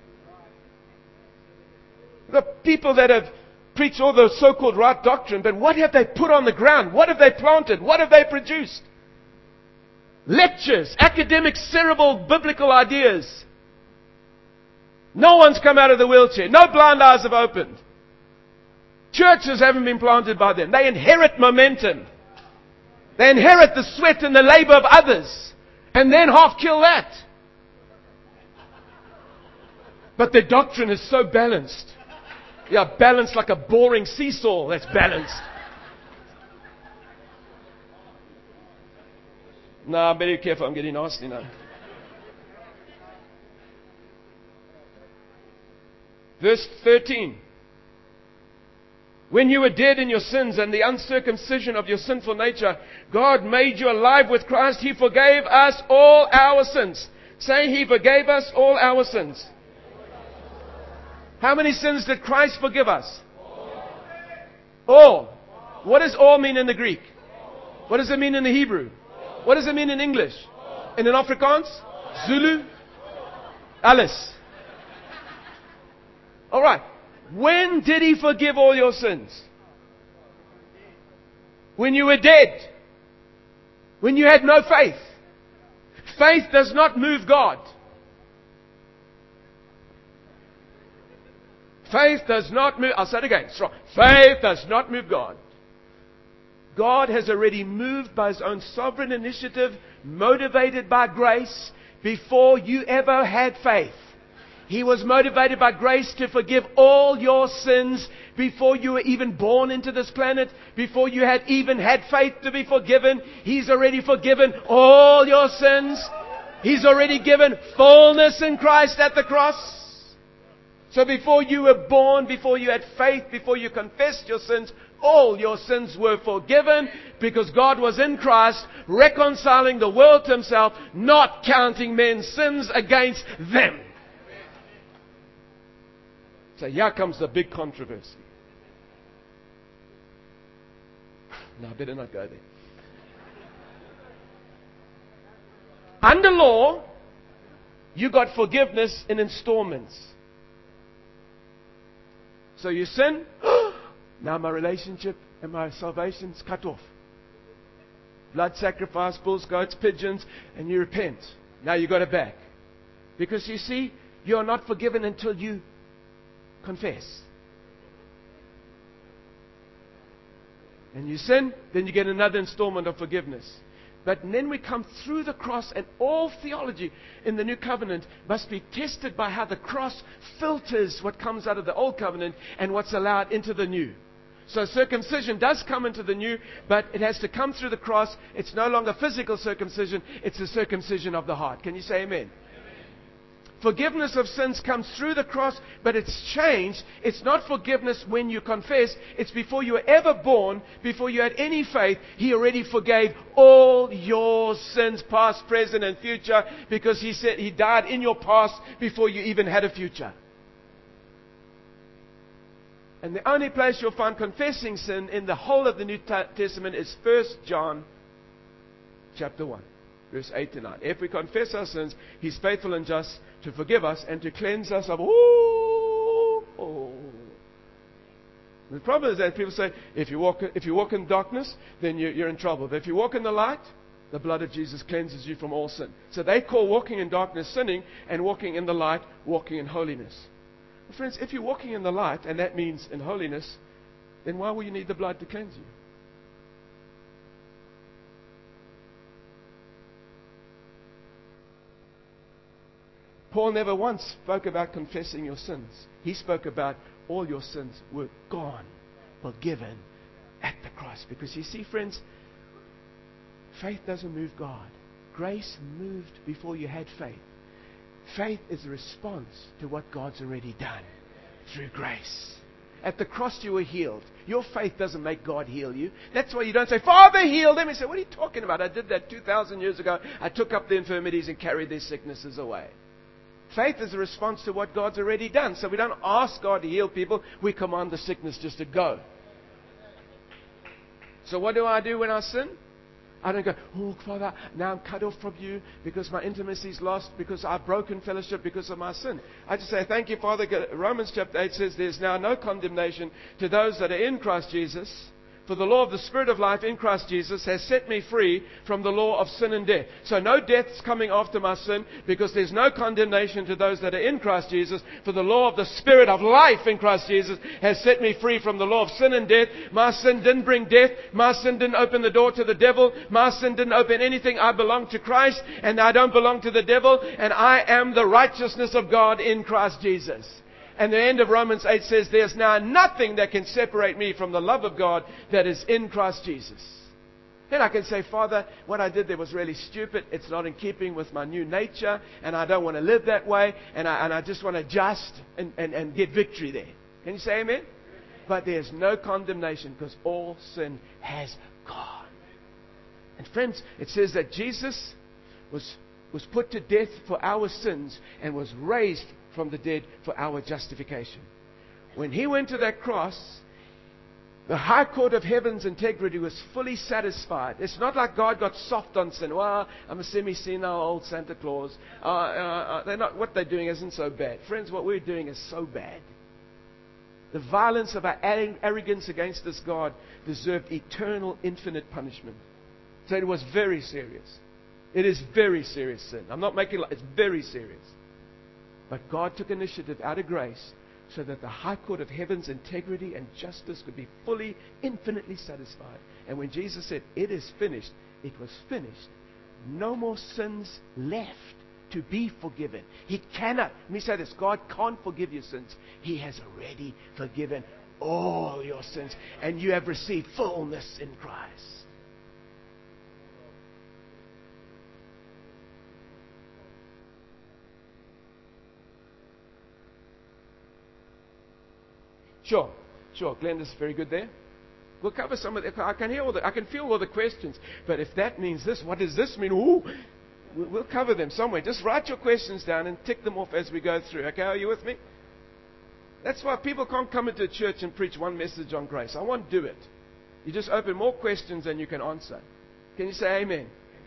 The people that have preached all the so-called right doctrine, but what have they put on the ground? What have they planted? What have they produced? Lectures, academic, cerebral, biblical ideas. No one's come out of the wheelchair. No blind eyes have opened. Churches haven't been planted by them. They inherit momentum. They inherit the sweat and the labor of others. And then half kill that. But their doctrine is so balanced. Yeah, balanced like a boring seesaw that's balanced. Nah, better be careful, I'm getting nasty now. Verse thirteen. When you were dead in your sins and the uncircumcision of your sinful nature, God made you alive with Christ. He forgave us all our sins. Say, He forgave us all our sins. How many sins did Christ forgive us? All. All. What does all mean in the Greek? What does it mean in the Hebrew? What does it mean in English? And in Afrikaans? Zulu? Alles. Alright. When did He forgive all your sins? When you were dead. When you had no faith. Faith does not move God. Faith does not move. I'll say it again. Strong. Faith does not move God. God has already moved by His own sovereign initiative, motivated by grace, before you ever had faith. He was motivated by grace to forgive all your sins before you were even born into this planet, before you had even had faith to be forgiven. He's already forgiven all your sins. He's already given fullness in Christ at the cross. So before you were born, before you had faith, before you confessed your sins, all your sins were forgiven because God was in Christ, reconciling the world to Himself, not counting men's sins against them. So here comes the big controversy. No, I better not go there. Under law, you got forgiveness in installments. So you sin, now my relationship and my salvation's cut off. Blood sacrifice, bulls, goats, pigeons, and you repent. Now you got it back. Because you see, you are not forgiven until you confess. And you sin, then you get another installment of forgiveness. But then we come through the cross, and all theology in the new covenant must be tested by how the cross filters what comes out of the old covenant and what's allowed into the new. So circumcision does come into the new, but it has to come through the cross. It's no longer physical circumcision, it's the circumcision of the heart. Can you say amen? Forgiveness of sins comes through the cross, but it's changed. It's not forgiveness when you confess. It's before you were ever born, before you had any faith. He already forgave all your sins, past, present, and future, because He said He died in your past before you even had a future. And the only place you'll find confessing sin in the whole of the New Testament is First John chapter one. Verse eight to nine. If we confess our sins, He's faithful and just to forgive us and to cleanse us of all. Oh. The problem is that people say, if you walk, if you walk in darkness, then you're, you're in trouble. But if you walk in the light, the blood of Jesus cleanses you from all sin. So they call walking in darkness sinning, and walking in the light, walking in holiness. Well, friends, if you're walking in the light, and that means in holiness, then why will you need the blood to cleanse you? Paul never once spoke about confessing your sins. He spoke about all your sins were gone, forgiven at the cross. Because you see, friends, faith doesn't move God. Grace moved before you had faith. Faith is a response to what God's already done through grace. At the cross you were healed. Your faith doesn't make God heal you. That's why you don't say, Father, heal them. You say, what are you talking about? I did that two thousand years ago. I took up the infirmities and carried their sicknesses away. Faith is a response to what God's already done. So we don't ask God to heal people. We command the sickness just to go. So what do I do when I sin? I don't go, oh, Father, now I'm cut off from you because my intimacy is lost, because I've broken fellowship because of my sin. I just say, thank you, Father. Romans chapter eight says, there's now no condemnation to those that are in Christ Jesus. For the law of the Spirit of life in Christ Jesus has set me free from the law of sin and death. So no death's coming after my sin, because there's no condemnation to those that are in Christ Jesus. For the law of the Spirit of life in Christ Jesus has set me free from the law of sin and death. My sin didn't bring death. My sin didn't open the door to the devil. My sin didn't open anything. I belong to Christ, and I don't belong to the devil. And I am the righteousness of God in Christ Jesus. And the end of Romans eight says, there's now nothing that can separate me from the love of God that is in Christ Jesus. Then I can say, Father, what I did there was really stupid. It's not in keeping with my new nature, and I don't want to live that way, and I, and I just want to adjust and, and, and get victory there. Can you say amen? But there's no condemnation, because all sin has gone. And friends, it says that Jesus was, was put to death for our sins and was raised from the dead for our justification. When He went to that cross, The high court of heaven's integrity was fully satisfied. It's not like God got soft on sin. Well, I'm a semi-senile old Santa Claus. Uh, uh, uh, they're not, what they're doing isn't so bad. Friends, what we're doing is so bad. The violence of our arrogance against this God deserved eternal, infinite punishment. So it was very serious. It is very serious sin. I'm not making it, it's very serious. But God took initiative out of grace so that the high court of heaven's integrity and justice could be fully, infinitely satisfied. And when Jesus said, it is finished, it was finished. No more sins left to be forgiven. He cannot. Let me say this. God can't forgive your sins. He has already forgiven all your sins. And you have received fullness in Christ. Sure. Sure. Glenda's very good there. We'll cover some of the, I can hear all the, I can feel all the questions. But if that means this, what does this mean? Ooh. We'll cover them somewhere. Just write your questions down and tick them off as we go through. Okay, are you with me? That's why people can't come into a church and preach one message on grace. I won't do it. You just open more questions than you can answer. Can you say amen?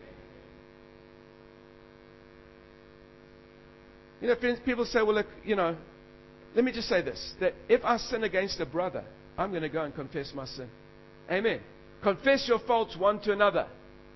You know, friends, people say, well, look, you know, let me just say this, that if I sin against a brother, I'm going to go and confess my sin. Amen. Confess your faults one to another.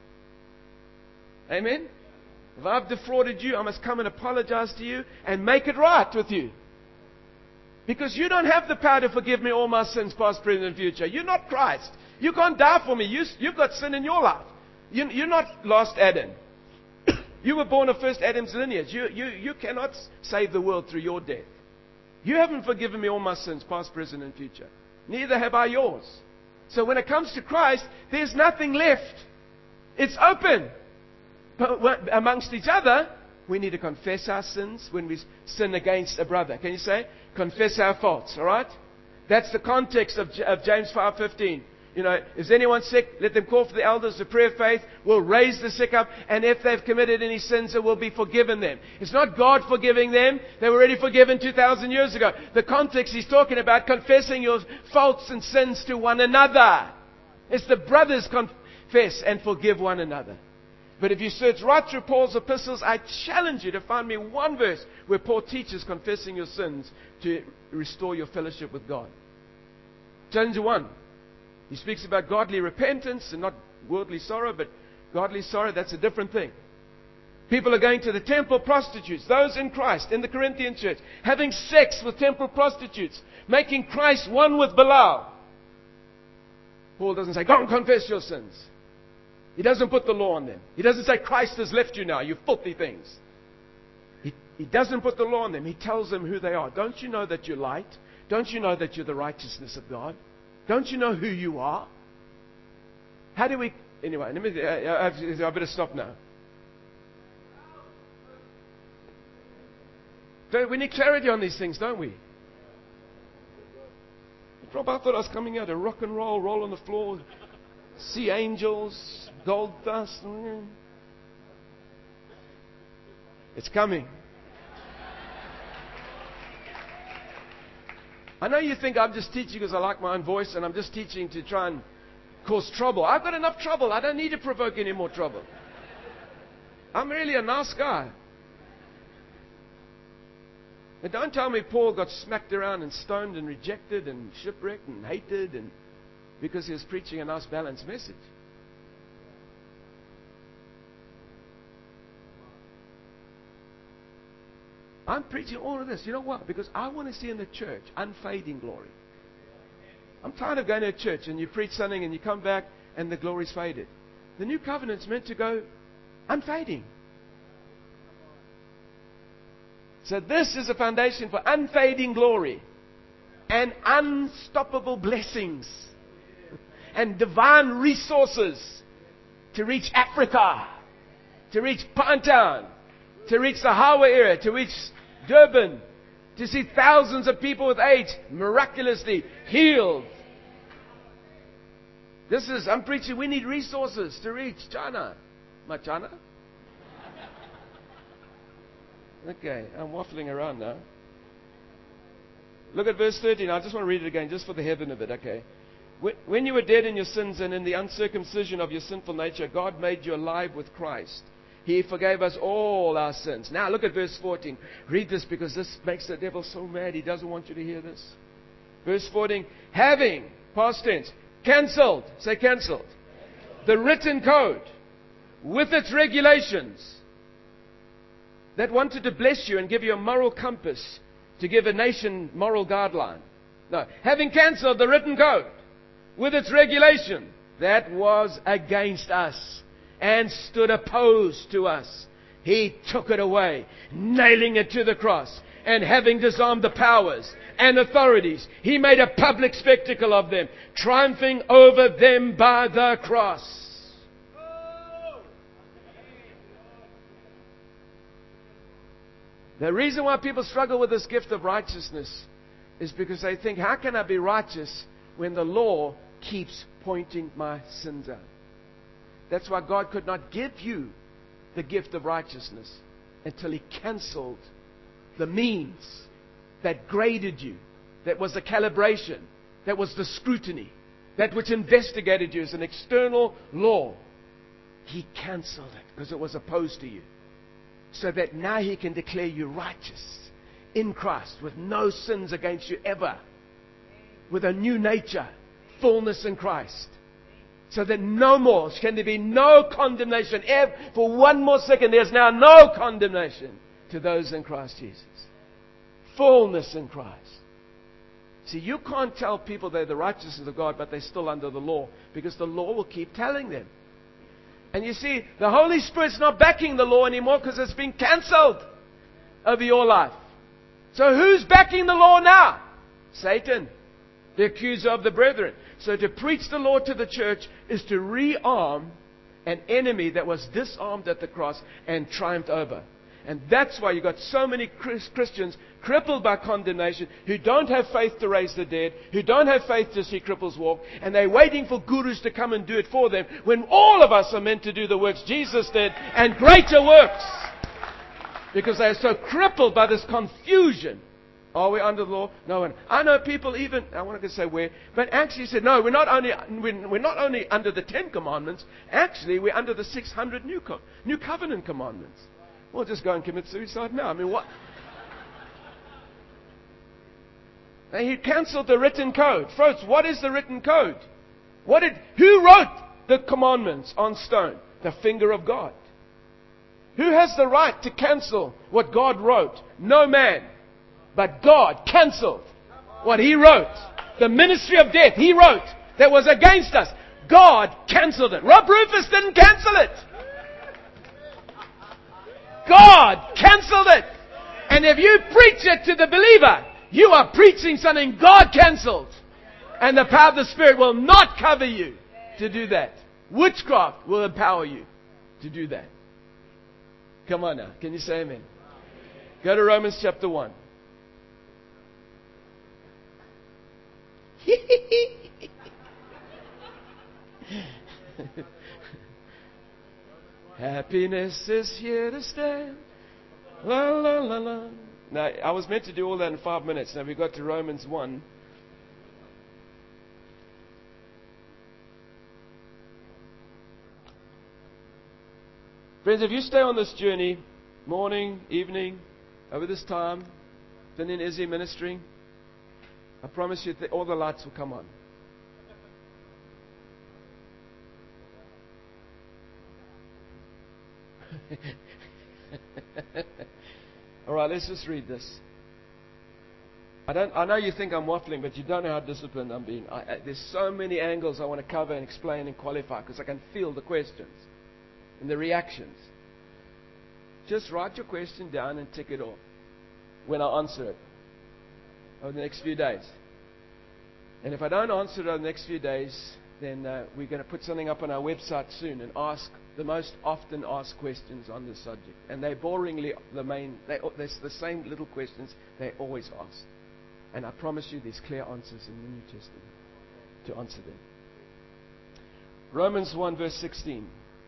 Amen. If I've defrauded you, I must come and apologize to you and make it right with you. Because you don't have the power to forgive me all my sins, past, present, and future. You're not Christ. You can't die for me. You, you've got sin in your life. You, you're not last Adam. You were born of first Adam's lineage. You, you, you cannot save the world through your death. You haven't forgiven me all my sins, past, present, and future. Neither have I yours. So when it comes to Christ, there's nothing left. It's open. But amongst each other, we need to confess our sins when we sin against a brother. Can you say? Confess our faults, all right? That's the context of, of James five fifteen. You know, is anyone sick? Let them call for the elders. The prayer of faith will raise the sick up. And if they've committed any sins, it will be forgiven them. It's not God forgiving them. They were already forgiven two thousand years ago. The context he's talking about, confessing your faults and sins to one another. It's the brothers confess and forgive one another. But if you search right through Paul's epistles, I challenge you to find me one verse where Paul teaches confessing your sins to restore your fellowship with God. Challenge one. He speaks about godly repentance and not worldly sorrow, but godly sorrow, that's a different thing. People are going to the temple prostitutes, those in Christ, in the Corinthian church, having sex with temple prostitutes, making Christ one with Belial. Paul doesn't say, go and confess your sins. He doesn't put the law on them. He doesn't say, Christ has left you now, you filthy things. He, he doesn't put the law on them. He tells them who they are. Don't you know that you're light? Don't you know that you're the righteousness of God? Don't you know who you are? How do we... Anyway, let me, I, I, I better stop now. Don't, we need clarity on these things, don't we? Rob, I thought I was coming out to rock and roll, roll on the floor, see angels, gold dust. It's coming. I know you think I'm just teaching because I like my own voice and I'm just teaching to try and cause trouble. I've got enough trouble. I don't need to provoke any more trouble. I'm really a nice guy. And don't tell me Paul got smacked around and stoned and rejected and shipwrecked and hated and because he was preaching a nice balanced message. I'm preaching all of this. You know what? Because I want to see in the church unfading glory. I'm tired of going to a church and you preach something and you come back and the glory's faded. The new covenant's meant to go unfading. So this is a foundation for unfading glory and unstoppable blessings and divine resources to reach Africa, to reach Pinetown, to reach the Hawa area, to reach Durban, to see thousands of people with AIDS miraculously healed. This is, I'm preaching, we need resources to reach China. My China? Okay, I'm waffling around now. Look at verse thirteen. I just want to read it again, just for the heaven of it, okay? When you were dead in your sins and in the uncircumcision of your sinful nature, God made you alive with Christ. He forgave us all our sins. Now look at verse fourteen. Read this because this makes the devil so mad. He doesn't want you to hear this. Verse fourteen. Having, past tense, cancelled, say cancelled, the written code with its regulations that wanted to bless you and give you a moral compass to give a nation moral guideline. No. Having cancelled the written code with its regulation that was against us and stood opposed to us, He took it away, nailing it to the cross. And having disarmed the powers and authorities, He made a public spectacle of them, triumphing over them by the cross. The reason why people struggle with this gift of righteousness is because they think, how can I be righteous when the law keeps pointing my sins out? That's why God could not give you the gift of righteousness until He cancelled the means that graded you, that was the calibration, that was the scrutiny, that which investigated you as an external law. He cancelled it because it was opposed to you. So that now He can declare you righteous in Christ with no sins against you ever. With a new nature, fullness in Christ. So that no more can there be no condemnation. Ever, for one more second, there's now no condemnation to those in Christ Jesus. Fullness in Christ. See, you can't tell people they're the righteousness of God, but they're still under the law, because the law will keep telling them. And you see, the Holy Spirit's not backing the law anymore because it's been cancelled over your life. So who's backing the law now? Satan, the accuser of the brethren. So to preach the law to the church is to rearm an enemy that was disarmed at the cross and triumphed over. And that's why you've got so many Christians crippled by condemnation, who don't have faith to raise the dead, who don't have faith to see cripples walk, and they're waiting for gurus to come and do it for them, when all of us are meant to do the works Jesus did, and greater works. Because they're so crippled by this confusion. Are we under the law? No one. I know people even, I want to say where, but actually said, no, we're not only we're not only under the Ten Commandments, actually we're under the six hundred New, Co- New Covenant Commandments. Well, just go and commit suicide now. I mean, what? And He cancelled the written code. Folks, what is the written code? What did, who wrote the commandments on stone? The finger of God. Who has the right to cancel what God wrote? No man. But God cancelled what He wrote. The ministry of death He wrote that was against us. God cancelled it. Rob Rufus didn't cancel it. God cancelled it. And if you preach it to the believer, you are preaching something God cancelled. And the power of the Spirit will not cover you to do that. Witchcraft will empower you to do that. Come on now. Can you say amen? Go to Romans chapter one. Happiness is here to stay. La la la la. Now, I was meant to do all that in five minutes. Now we got to Romans one. Friends, if you stay on this journey, morning, evening, over this time, been in Izzy ministering, I promise you that all the lights will come on. All right, let's just read this. I don't. I know you think I'm waffling, but you don't know how disciplined I'm being. I, I, there's so many angles I want to cover and explain and qualify, because I can feel the questions and the reactions. Just write your question down and tick it off when I answer it over the next few days. And if I don't answer it over the next few days, then uh, we're going to put something up on our website soon and ask the most often asked questions on this subject. And they're boringly the main, they, they're the same little questions they always ask. And I promise you there's clear answers in the New Testament to answer them. Romans one verse sixteen.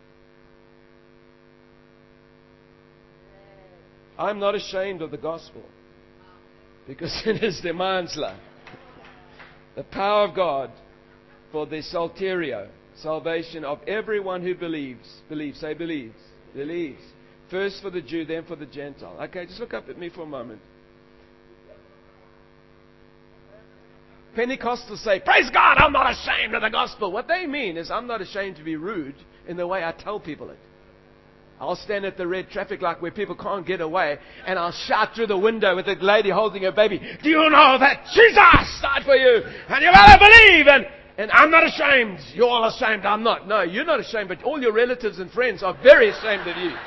I'm not ashamed of the gospel, because it is the man's life, the power of God for the soteria, salvation of everyone who believes. Believes, say believes. Believes. First for the Jew, then for the Gentile. Okay, just look up at me for a moment. Pentecostals say, praise God, I'm not ashamed of the gospel. What they mean is, I'm not ashamed to be rude in the way I tell people it. I'll stand at the red traffic light where people can't get away, and I'll shout through the window with a lady holding her baby, do you know that Jesus died for you? And you better believe, and, and I'm not ashamed. You're all ashamed, I'm not. No, you're not ashamed, but all your relatives and friends are very ashamed of you.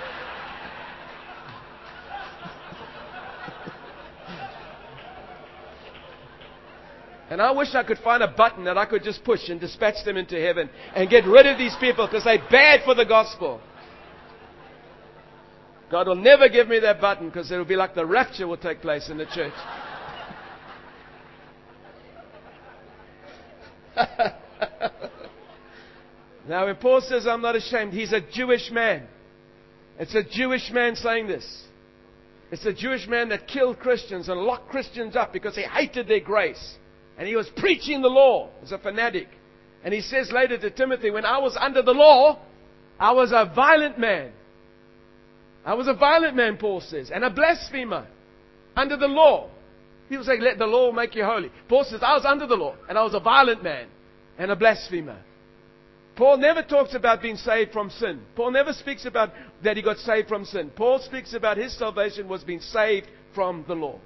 And I wish I could find a button that I could just push and dispatch them into heaven and get rid of these people because they're bad for the gospel. God will never give me that button because it will be like the rapture will take place in the church. Now when Paul says I'm not ashamed, he's a Jewish man. It's a Jewish man saying this. It's a Jewish man that killed Christians and locked Christians up because he hated their grace. And he was preaching the law as a fanatic. And he says later to Timothy, when I was under the law, I was a violent man. I was a violent man, Paul says, and a blasphemer under the law. People say, let the law make you holy. Paul says, I was under the law, and I was a violent man and a blasphemer. Paul never talks about being saved from sin. Paul never speaks about that he got saved from sin. Paul speaks about his salvation was being saved from the law.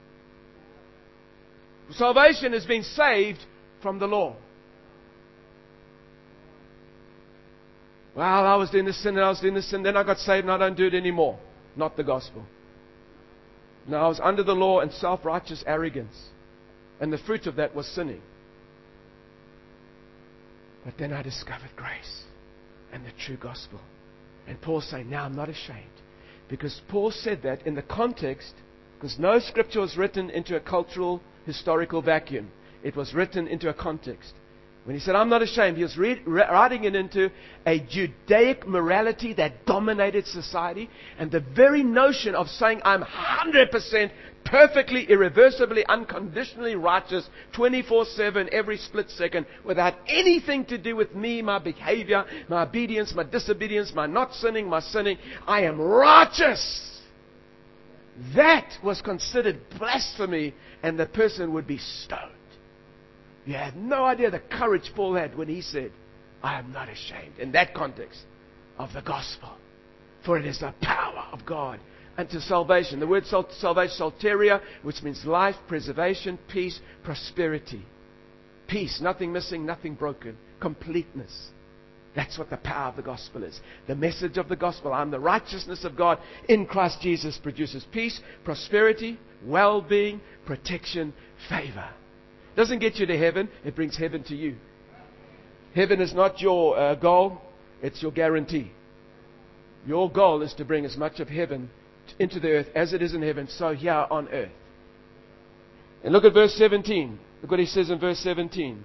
Salvation is being saved from the law. Well, I was doing this sin and I was doing this sin, then I got saved and I don't do it anymore. Not the gospel. No, I was under the law and self-righteous arrogance. And the fruit of that was sinning. But then I discovered grace and the true gospel. And Paul's saying, now I'm not ashamed. Because Paul said that in the context, because no scripture was written into a cultural historical vacuum. It was written into a context. When he said, I'm not ashamed, he was re- writing it into a Judaic morality that dominated society. And the very notion of saying, I'm one hundred percent perfectly, irreversibly, unconditionally righteous, twenty-four seven, every split second, without anything to do with me, my behavior, my obedience, my disobedience, my not sinning, my sinning. I am righteous. That was considered blasphemy, and the person would be stoned. You have no idea the courage Paul had when he said, I am not ashamed, in that context of the gospel. For it is the power of God unto salvation. The word sal- salvation, soteria, which means life, preservation, peace, prosperity. Peace, nothing missing, nothing broken. Completeness. That's what the power of the gospel is. The message of the gospel. I'm the righteousness of God in Christ Jesus produces peace, prosperity, well-being, protection, favor. Doesn't get you to heaven. It brings heaven to you. Heaven is not your uh, goal. It's your guarantee. Your goal is to bring as much of heaven into the earth as it is in heaven, so here on earth. And look at verse seventeen. Look what he says in verse seventeen.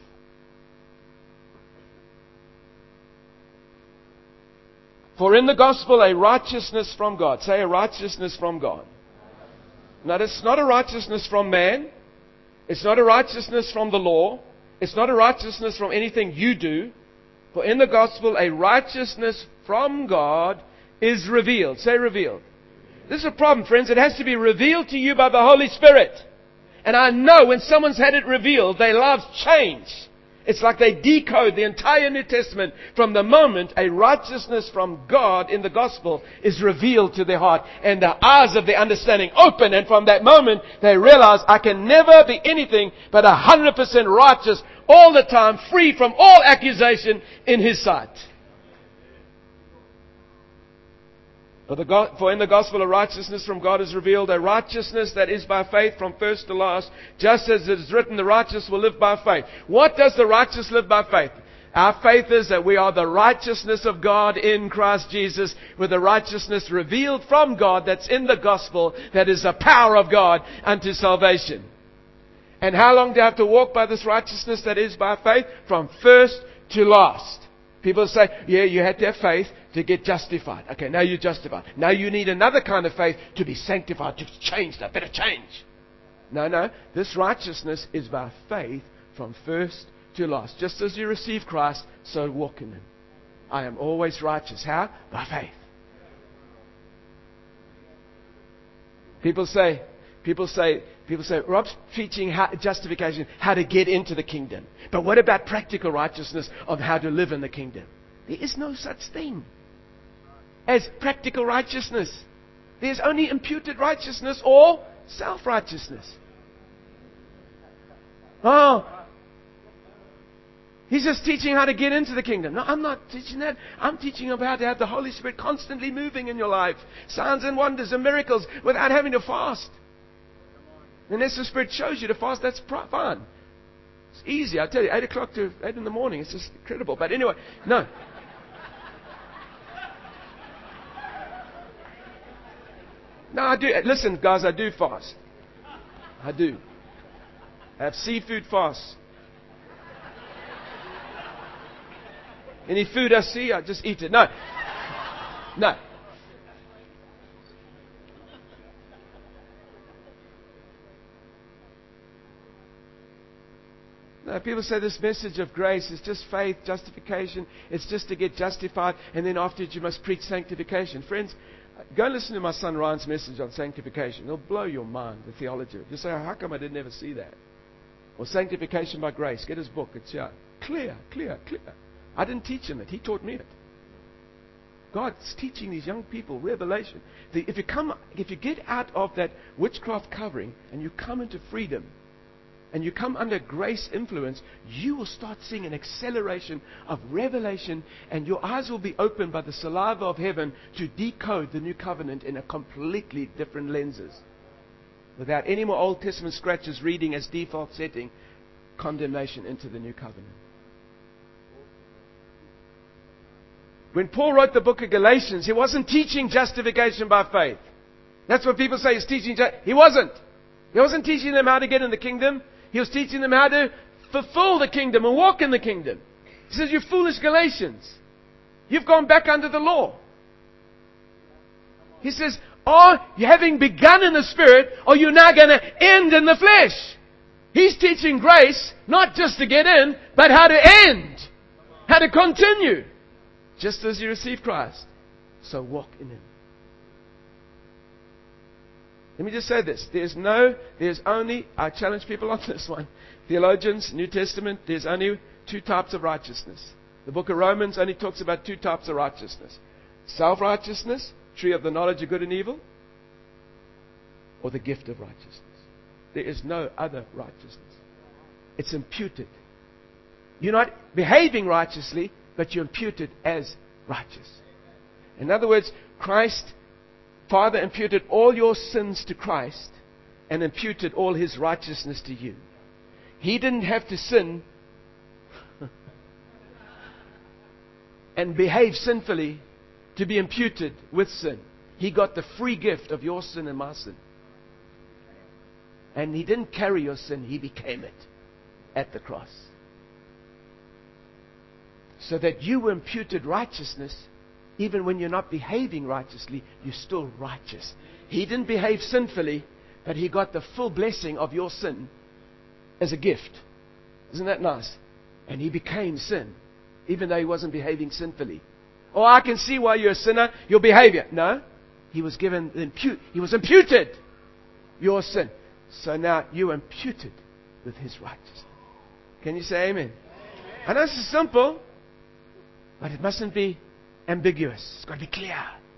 For in the gospel a righteousness from God. Say a righteousness from God. Now it's not a righteousness from man. It's not a righteousness from the law. It's not a righteousness from anything you do. For in the gospel a righteousness from God is revealed. Say revealed. This is a problem, friends. It has to be revealed to you by the Holy Spirit. And I know when someone's had it revealed, their lives change. It's like they decode the entire New Testament from the moment a righteousness from God in the gospel is revealed to their heart and the eyes of their understanding open. And from that moment, they realize I can never be anything but one hundred percent righteous all the time, free from all accusation in His sight. For, the God, for in the gospel a righteousness from God is revealed, a righteousness that is by faith from first to last, just as it is written, the righteous will live by faith. What does the righteous live by faith? Our faith is that we are the righteousness of God in Christ Jesus, with the righteousness revealed from God that's in the gospel, that is the power of God unto salvation. And how long do I have to walk by this righteousness that is by faith? From first to last. People say, yeah, you had to have faith to get justified. Okay, now you're justified. Now you need another kind of faith to be sanctified, to change that, better change. No, no. This righteousness is by faith from first to last. Just as you receive Christ, so walk in Him. I am always righteous. How? By faith. People say, people say, people say, Rob's teaching how, justification, how to get into the kingdom. But what about practical righteousness of how to live in the kingdom? There is no such thing as practical righteousness. There's only imputed righteousness or self-righteousness. Oh, he's just teaching how to get into the kingdom. No, I'm not teaching that. I'm teaching about how to have the Holy Spirit constantly moving in your life. Signs and wonders and miracles without having to fast. Unless the Spirit shows you to fast, that's fine. It's easy. I tell you, eight o'clock to eight in the morning. It's just incredible. But anyway, no. No, I do. Listen, guys, I do fast. I do. I have seafood fast. Any food I see, I just eat it. No. No. No, people say this message of grace is just faith, justification. It's just to get justified, and then afterwards you must preach sanctification. Friends, go and listen to my son Ryan's message on sanctification. It'll blow your mind, the theology of it. You say, how come I didn't ever see that? Or sanctification by grace. Get his book. It's here. Clear, clear, clear. I didn't teach him it. He taught me it. God's teaching these young people revelation. The, if you come, if you get out of that witchcraft covering and you come into freedom, and you come under grace influence, you will start seeing an acceleration of revelation, and your eyes will be opened by the saliva of heaven to decode the new covenant in a completely different lenses. Without any more Old Testament scratches reading as default setting condemnation into the new covenant. When Paul wrote the book of Galatians, he wasn't teaching justification by faith. That's what people say he's teaching. He wasn't. He wasn't teaching them how to get in the kingdom. He was teaching them how to fulfill the kingdom and walk in the kingdom. He says, you foolish Galatians, you've gone back under the law. He says, are you having begun in the Spirit, or you're now going to end in the flesh? He's teaching grace, not just to get in, but how to end. How to continue. Just as you receive Christ, so walk in Him. Let me just say this. There's no, there's only, I challenge people on this one. Theologians, New Testament, there's only two types of righteousness. The book of Romans only talks about two types of righteousness. Self-righteousness, tree of the knowledge of good and evil, or the gift of righteousness. There is no other righteousness. It's imputed. You're not behaving righteously, but you're imputed as righteous. In other words, Christ, Father imputed all your sins to Christ and imputed all His righteousness to you. He didn't have to sin and behave sinfully to be imputed with sin. He got the free gift of your sin and my sin. And He didn't carry your sin, He became it at the cross. So that you were imputed righteousness. Even when you're not behaving righteously, you're still righteous. He didn't behave sinfully, but He got the full blessing of your sin as a gift. Isn't that nice? And He became sin, even though He wasn't behaving sinfully. Oh, I can see why you're a sinner, your behavior. No, He was given, impute, He was imputed your sin. So now you're imputed with His righteousness. Can you say amen? Amen. I know this is simple, but it mustn't be ambiguous. It's got to be clear.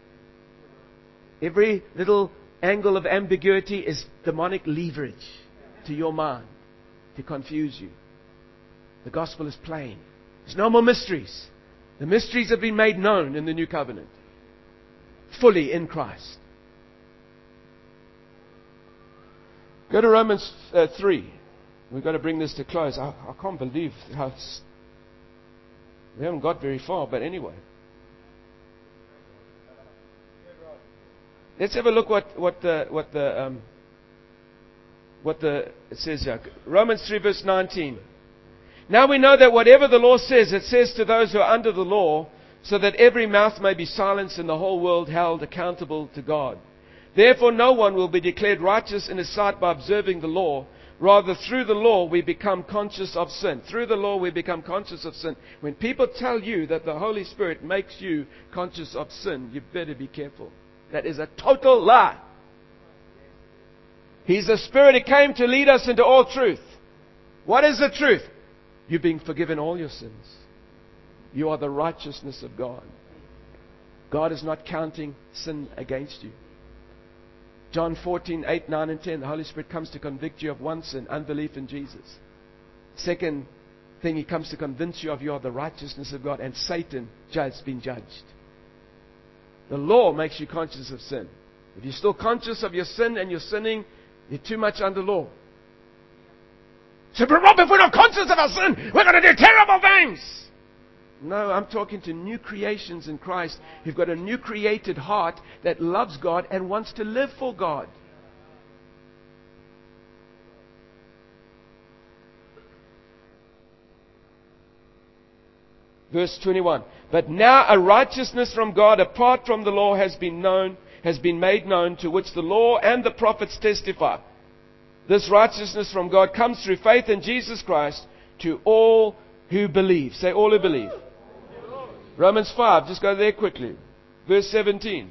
Every little angle of ambiguity is demonic leverage to your mind to confuse you. The gospel is plain. There's no more mysteries. The mysteries have been made known in the new covenant. Fully in Christ. Go to Romans uh, three. We've got to bring this to close. I, I can't believe how we haven't got very far, but anyway. Let's have a look what what the what the um, what the it says here. Romans three verse nineteen. Now we know that whatever the law says, it says to those who are under the law, so that every mouth may be silenced and the whole world held accountable to God. Therefore no one will be declared righteous in His sight by observing the law, Rather, through the law, we become conscious of sin. Through the law, we become conscious of sin. When people tell you that the Holy Spirit makes you conscious of sin, you better be careful. That is a total lie. He's the Spirit. He came to lead us into all truth. What is the truth? You're being forgiven all your sins. You are the righteousness of God. God is not counting sin against you. John fourteen, eight, nine, and ten. The Holy Spirit comes to convict you of one sin, unbelief in Jesus. Second thing, He comes to convince you of you are the righteousness of God, and Satan has been judged. The law makes you conscious of sin. If you're still conscious of your sin and you're sinning, you're too much under law. So, but Rob, if we're not conscious of our sin, we're going to do terrible things. No, I'm talking to new creations in Christ who've got a new created heart that loves God and wants to live for God. Verse twenty-one. But now a righteousness from God apart from the law has been known, has been made known, to which the law and the prophets testify. This righteousness from God comes through faith in Jesus Christ to all who believe. Say, all who believe. Romans five, just go there quickly. Verse seventeen.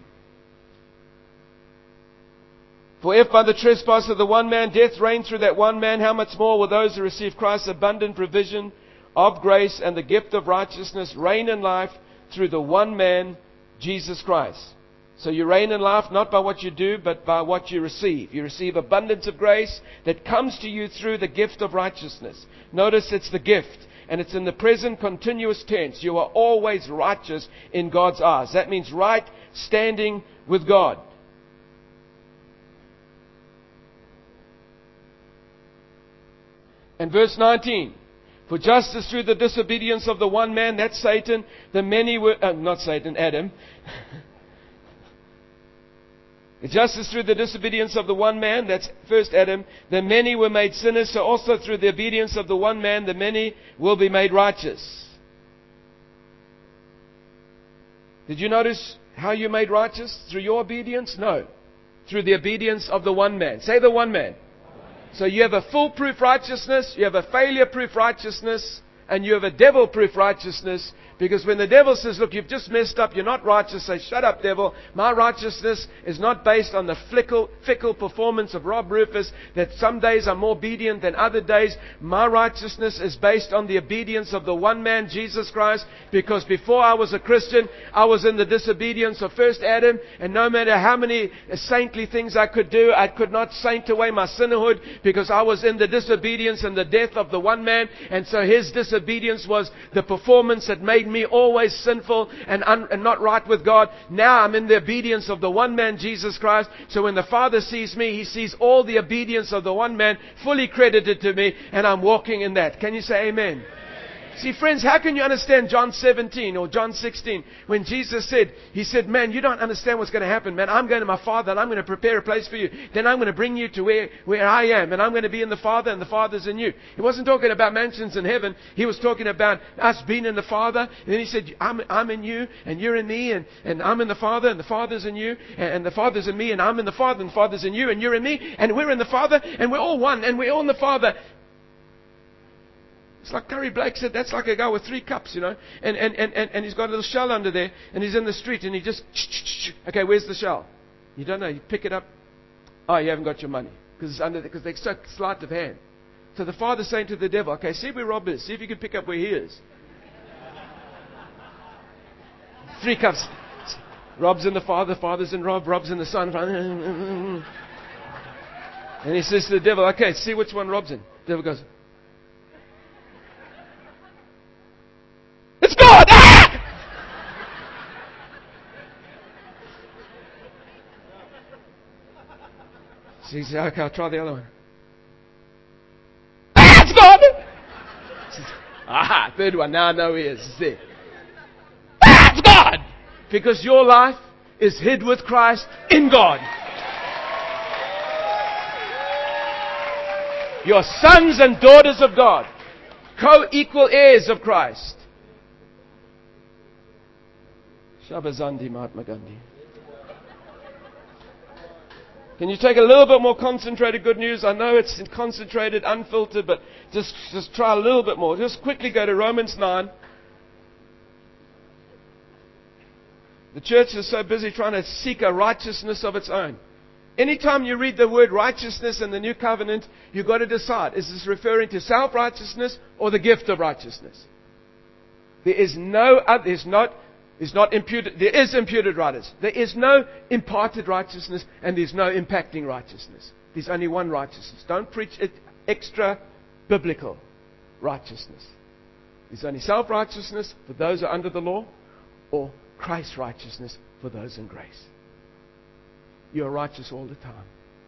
For if by the trespass of the one man death reigned through that one man, how much more will those who receive Christ's abundant provision of grace and the gift of righteousness reign in life through the one man, Jesus Christ? So you reign in life not by what you do, but by what you receive. You receive abundance of grace that comes to you through the gift of righteousness. Notice it's the gift. And it's in the present continuous tense. You are always righteous in God's eyes. That means right standing with God. And verse nineteen. For just as through the disobedience of the one man, that's Satan, the many were, uh, not Satan, Adam. Just as through the disobedience of the one man, that's first Adam, the many were made sinners, so also through the obedience of the one man, the many will be made righteous. Did you notice how you made righteous? Through your obedience? No. Through the obedience of the one man. Say the one man. So you have a foolproof righteousness, you have a failure-proof righteousness, and you have a devil-proof righteousness. Because when the devil says, look, you've just messed up, you're not righteous, say, shut up, devil. My righteousness is not based on the fickle, fickle performance of Rob Rufus, that some days I'm more obedient than other days. My righteousness is based on the obedience of the one man, Jesus Christ. Because before I was a Christian, I was in the disobedience of first Adam. And no matter how many saintly things I could do, I could not saint away my sinnerhood, because I was in the disobedience and the death of the one man. And so his disobedience was the performance that made me always sinful and, un, and not right with God. Now I'm in the obedience of the one man, Jesus Christ. So when the Father sees me, He sees all the obedience of the one man fully credited to me, and I'm walking in that. Can you say amen? See, friends, how can you understand John seventeen or John sixteen when Jesus said, He said, man, you don't understand what's going to happen, man. I'm going to my Father and I'm going to prepare a place for you. Then I'm going to bring you to where, where I am, and I'm going to be in the Father and the Father's in you. He wasn't talking about mansions in heaven. He was talking about us being in the Father. And then He said, I'm, I'm in you and you're in me, and, and I'm in the Father and the Father's in you, and, and the Father's in me, and I'm in the Father and the Father's in you, and you're in me, and we're in the Father, and we're all one, and we're all in the Father. It's like Curry Blake said, that's like a guy with three cups, you know. And, and, and, and, and he's got a little shell under there, and he's in the street, and he just, okay, where's the shell? You don't know. You pick it up. Oh, you haven't got your money. Because it's under there, because they're so sleight of hand. So the Father's saying to the devil, okay, see where Rob is. See if you can pick up where he is. Three cups. Rob's in the Father, Father's in Rob, Rob's in the Son. And he says to the devil, okay, see which one Rob's in. The devil goes, it's God! Ah! So he said, okay, I'll try the other one. Ah, it's God! Says, aha, third one. Now I know he is. It's there. Ah, it's God! Because your life is hid with Christ in God. You're sons and daughters of God. Co-equal heirs of Christ. Shabazandi Mahatma Gandhi. Can you take a little bit more concentrated good news? I know it's concentrated, unfiltered, but just, just try a little bit more. Just quickly go to Romans nine. The church is so busy trying to seek a righteousness of its own. Anytime you read the word righteousness in the New Covenant, you've got to decide, is this referring to self-righteousness or the gift of righteousness? There is no other, there's not, there's not imputed, there is imputed righteousness. There is no imparted righteousness and there's no impacting righteousness. There's only one righteousness. Don't preach it extra biblical righteousness. There's only self-righteousness for those who are under the law, or Christ's righteousness for those in grace. You are righteous all the time.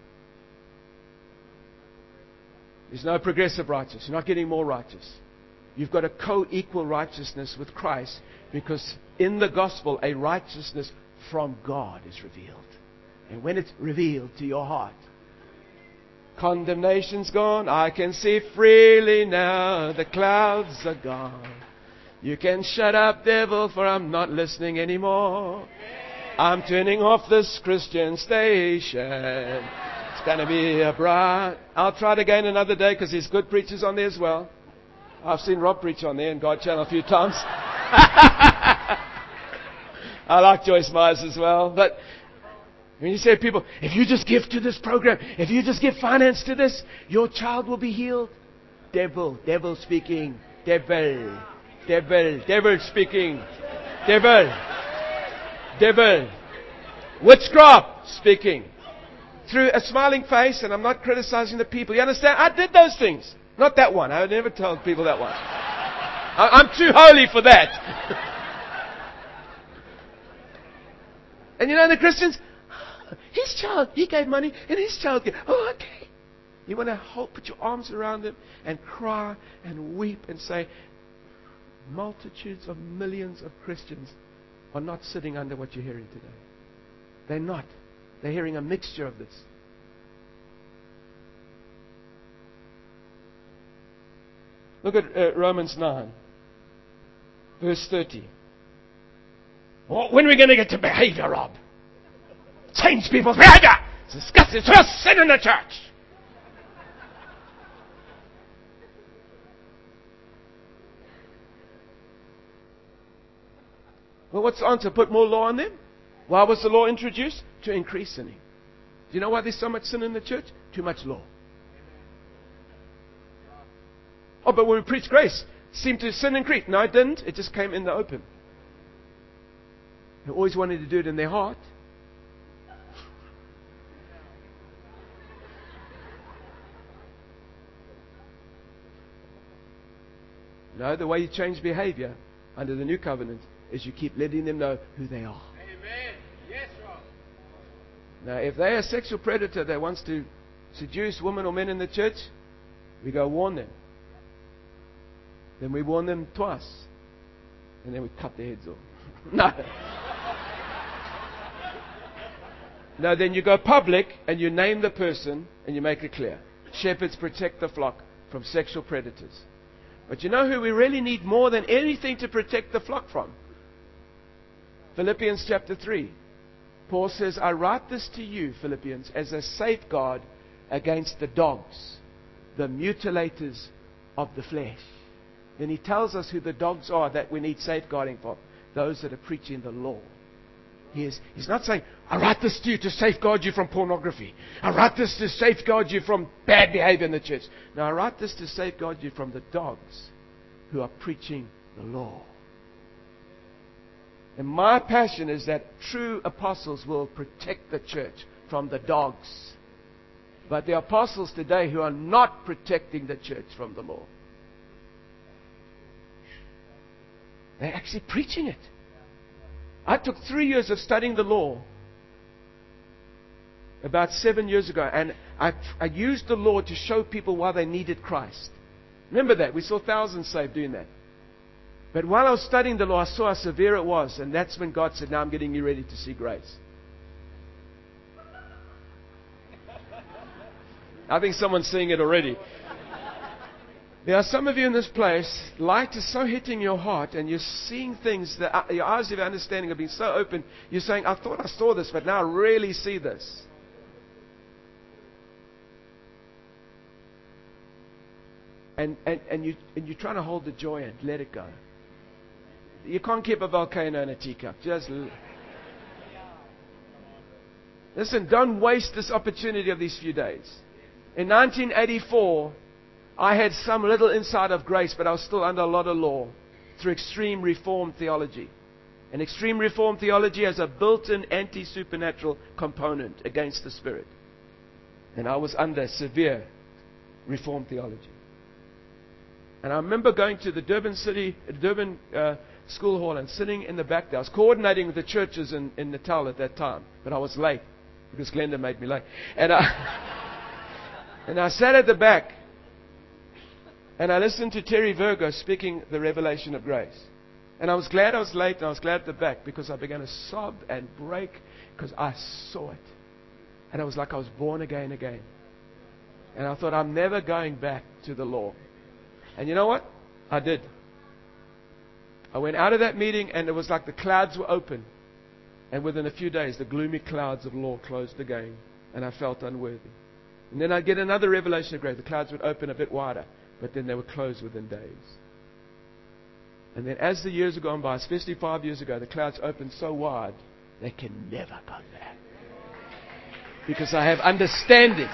There's no progressive righteousness. You're not getting more righteous. You've got a co-equal righteousness with Christ, because in the gospel a righteousness from God is revealed. And when it's revealed to your heart, condemnation's gone. I can see freely now. The clouds are gone. You can shut up, devil, for I'm not listening anymore. I'm turning off this Christian station. It's going to be a bright... I'll try it again another day, because there's good preachers on there as well. I've seen Rob preach on there in God Channel a few times. I like Joyce Myers as well. But when you say to people, if you just give to this program, if you just give finance to this, your child will be healed. Devil, devil speaking. Devil, devil, devil speaking. Devil, devil. Witchcraft speaking. Through a smiling face, and I'm not criticizing the people. You understand? I did those things. Not that one. I would never tell people that one. I, I'm too holy for that. And you know the Christians, his child, he gave money, and his child gave. Oh, okay. You want to hold, put your arms around them and cry and weep and say, multitudes of millions of Christians are not sitting under what you're hearing today. They're not. They're hearing a mixture of this. Look at uh, Romans nine, verse thirty. Well, when are we going to get to behavior, Rob? Change people's behavior! It's disgusting. It's a sin in the church. Well, what's the answer? Put more law on them? Why was the law introduced? To increase sinning. Do you know why there's so much sin in the church? Too much law. Oh, but when we preach grace, seemed to sin increase. No, it didn't. It just came in the open. They always wanted to do it in their heart. No, the way you change behavior under the new covenant is you keep letting them know who they are. Amen. Yes, Rob. Now, if they're a sexual predator that wants to seduce women or men in the church, we go warn them. Then we warn them twice. And then we cut their heads off. No. No, then you go public and you name the person and you make it clear. Shepherds protect the flock from sexual predators. But you know who we really need more than anything to protect the flock from? Philippians chapter three. Paul says, I write this to you, Philippians, as a safeguard against the dogs, the mutilators of the flesh. Then he tells us who the dogs are that we need safeguarding for. Those that are preaching the law. He is, he's not saying, I write this to you to safeguard you from pornography. I write this to safeguard you from bad behavior in the church. No, I write this to safeguard you from the dogs who are preaching the law. And my passion is that true apostles will protect the church from the dogs. But there are apostles today who are not protecting the church from the law. They're actually preaching it. I took three years of studying the law about seven years ago, and I, I used the law to show people why they needed Christ. Remember that? We saw thousands saved doing that. But while I was studying the law, I saw how severe it was, and that's when God said, now I'm getting you ready to see grace. I think someone's seeing it already. There are some of you in this place, light is so hitting your heart, and you're seeing things that your eyes of your understanding have been so open. You're saying, I thought I saw this, but now I really see this. And, and, and, you, and you're trying to hold the joy and let it go. You can't keep a volcano in a teacup. Just l- listen, don't waste this opportunity of these few days. In nineteen eighty-four, I had some little insight of grace, but I was still under a lot of law through extreme Reformed theology. And extreme Reformed theology has a built-in anti-supernatural component against the Spirit. And I was under severe Reformed theology. And I remember going to the Durban City, Durban uh, School Hall and sitting in the back there. I was coordinating with the churches in, in Natal at that time, but I was late because Glenda made me late. And I, and I sat at the back and I listened to Terry Virgo speaking the revelation of grace. And I was glad I was late and I was glad at the back because I began to sob and break because I saw it. And it was like I was born again again. And I thought, I'm never going back to the law. And you know what? I did. I went out of that meeting and it was like the clouds were open. And within a few days, the gloomy clouds of law closed again. And I felt unworthy. And then I'd get another revelation of grace. The clouds would open a bit wider. But then they would close within days. And then as the years have gone by, especially five years ago, the clouds opened so wide, they can never go back. Because I have understanding.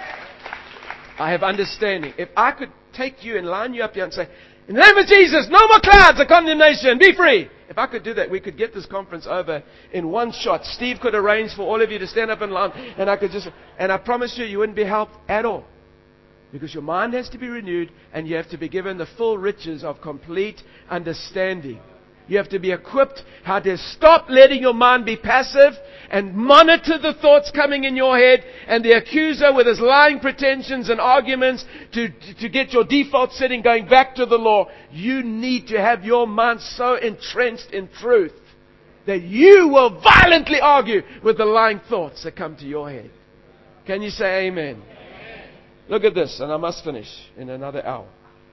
I have understanding. If I could take you and line you up here and say, in the name of Jesus, no more clouds of condemnation, be free. If I could do that, we could get this conference over in one shot. Steve could arrange for all of you to stand up in line, and I could just, and I promise you, you wouldn't be helped at all. Because your mind has to be renewed, and you have to be given the full riches of complete understanding. You have to be equipped how to stop letting your mind be passive and monitor the thoughts coming in your head and the accuser with his lying pretensions and arguments to, to get your default setting going back to the law. You need to have your mind so entrenched in truth that you will violently argue with the lying thoughts that come to your head. Can you say amen? Look at this, and I must finish in another hour.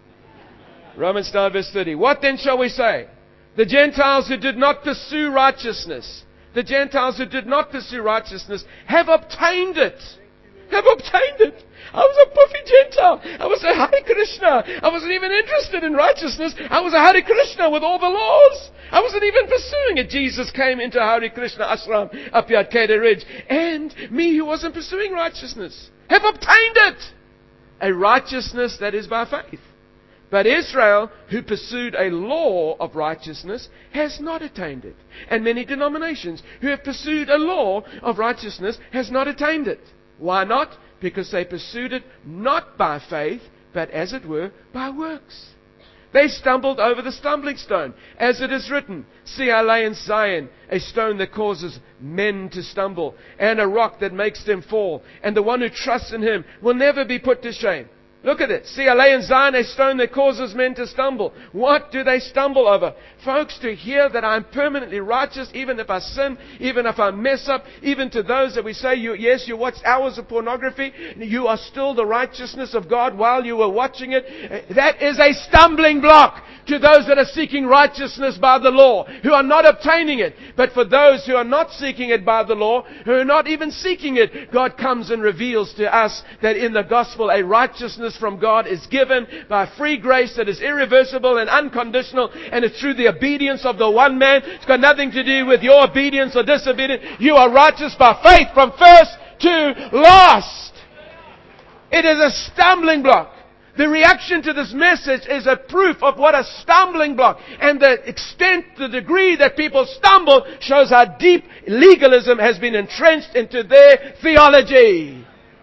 Romans nine verse thirty. What then shall we say? The Gentiles who did not pursue righteousness, the Gentiles who did not pursue righteousness have obtained it. Have obtained it. I was a puffy Gentile. I was a Hare Krishna. I wasn't even interested in righteousness. I was a Hare Krishna with all the laws. I wasn't even pursuing it. Jesus came into Hare Krishna ashram up here at Cater Ridge. And me who wasn't pursuing righteousness have obtained it. A righteousness that is by faith. But Israel, who pursued a law of righteousness, has not attained it. And many denominations who have pursued a law of righteousness has not attained it. Why not? Because they pursued it not by faith, but as it were, by works. They stumbled over the stumbling stone. As it is written, see, I lay in Zion a stone that causes men to stumble, and a rock that makes them fall. And the one who trusts in him will never be put to shame. Look at it. See, I lay in Zion a stone that causes men to stumble. What do they stumble over? Folks, to hear that I'm permanently righteous, even if I sin, even if I mess up, even to those that we say, you, yes, you watched hours of pornography, you are still the righteousness of God while you were watching it. That is a stumbling block to those that are seeking righteousness by the law, who are not obtaining it. But for those who are not seeking it by the law, who are not even seeking it, God comes and reveals to us that in the gospel a righteousness from God is given by free grace that is irreversible and unconditional, and it's through the obedience of the one man. It's got nothing to do with your obedience or disobedience. You are righteous by faith from first to last. It is a stumbling block. The reaction to this message is a proof of what a stumbling block, and the extent, the degree that people stumble shows how deep legalism has been entrenched into their theology.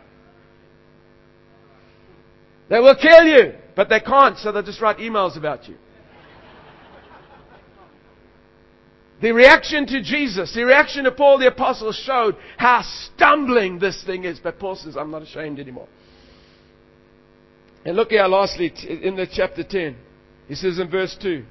They will kill you, but they can't, so they'll just write emails about you. The reaction to Jesus, the reaction to Paul the Apostle showed how stumbling this thing is. But Paul says, I'm not ashamed anymore. And look here lastly in the chapter ten. He says in verse two.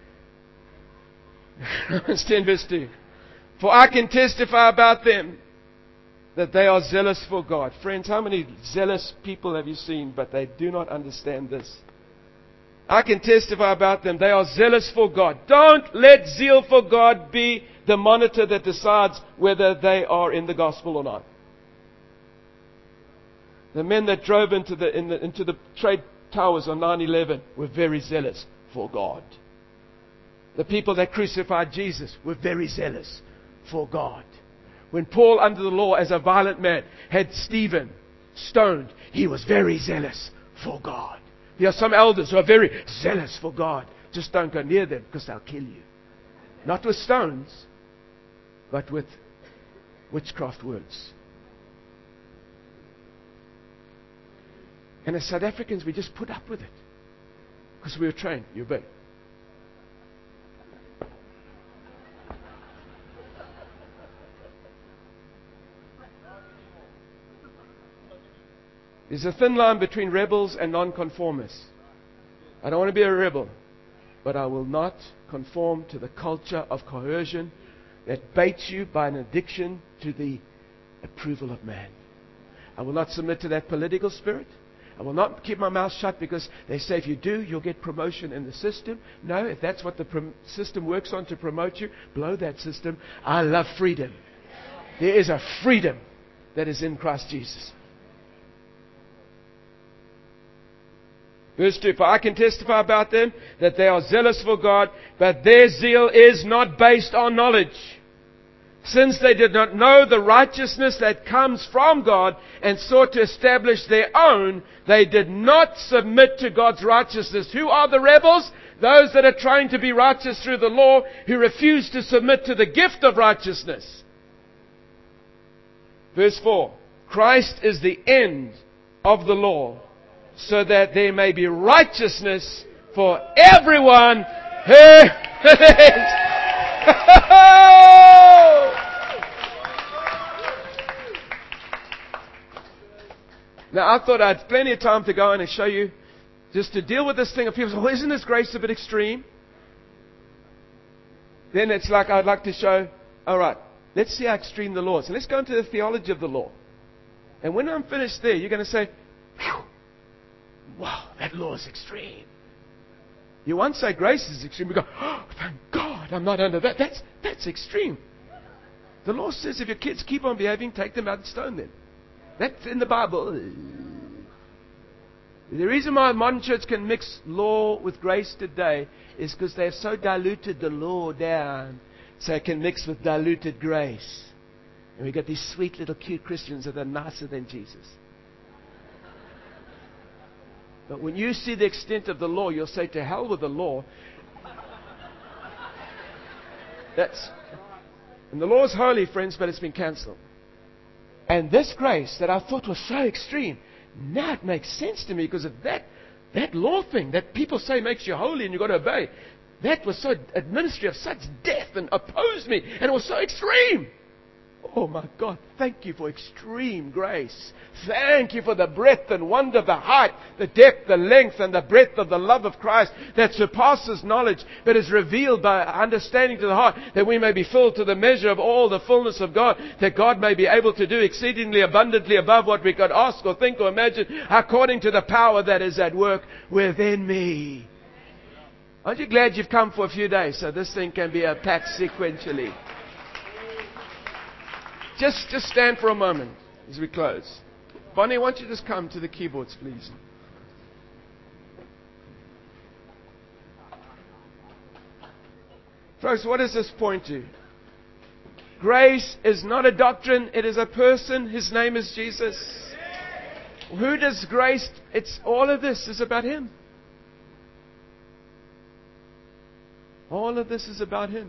Romans ten verse two. For I can testify about them that they are zealous for God. Friends, how many zealous people have you seen, but they do not understand this? I can testify about them. They are zealous for God. Don't let zeal for God be the monitor that decides whether they are in the gospel or not. The men that drove into the, in the, into the trade towers on nine eleven were very zealous for God. The people that crucified Jesus were very zealous for God. When Paul, under the law as a violent man, had Stephen stoned, he was very zealous for God. There are some elders who are very zealous for God. Just don't go near them because they'll kill you. Not with stones, but with witchcraft words. And as South Africans, we just put up with it because we were trained. You obey. There's a thin line between rebels and nonconformists. I don't want to be a rebel, but I will not conform to the culture of coercion that baits you by an addiction to the approval of man. I will not submit to that political spirit. I will not keep my mouth shut because they say if you do, you'll get promotion in the system. No, if that's what the prom- system works on to promote you, blow that system. I love freedom. There is a freedom that is in Christ Jesus. Verse two, for I can testify about them that they are zealous for God, but their zeal is not based on knowledge. Since they did not know the righteousness that comes from God and sought to establish their own, they did not submit to God's righteousness. Who are the rebels? Those that are trying to be righteous through the law, who refuse to submit to the gift of righteousness. Verse four, Christ is the end of the law, so that there may be righteousness for everyone who believes. Now, I thought I had plenty of time to go in and show you, just to deal with this thing of people say, well, isn't this grace a bit extreme? Then it's like I'd like to show, all right, let's see how extreme the law is. And let's go into the theology of the law. And when I'm finished there, you're going to say, phew, wow, that law is extreme. You once say grace is extreme, we go, oh, thank God I'm not under that. That's, that's extreme. The law says if your kids keep on behaving, take them out and stone them. That's in the Bible. The reason why modern church can mix law with grace today is because they have so diluted the law down so it can mix with diluted grace. And we've got these sweet little cute Christians that are nicer than Jesus. But when you see the extent of the law, you'll say, to hell with the law. That's, and the law is holy, friends, but it's been cancelled. And this grace that I thought was so extreme, now it makes sense to me because of that, that law thing that people say makes you holy and you've got to obey. That was so a ministry of such death and opposed me. And it was so extreme. Oh my God, thank you for extreme grace. Thank you for the breadth and wonder, the height, the depth, the length, and the breadth of the love of Christ that surpasses knowledge, but is revealed by understanding to the heart, that we may be filled to the measure of all the fullness of God, that God may be able to do exceedingly abundantly above what we could ask or think or imagine, according to the power that is at work within me. Aren't you glad you've come for a few days so this thing can be packed sequentially? Just, just stand for a moment as we close. Bonnie, why don't you just come to the keyboards, please? Folks, what does this point to? Grace is not a doctrine, it is a person. His name is Jesus. Who does grace? It's all of this is about Him. All of this is about Him.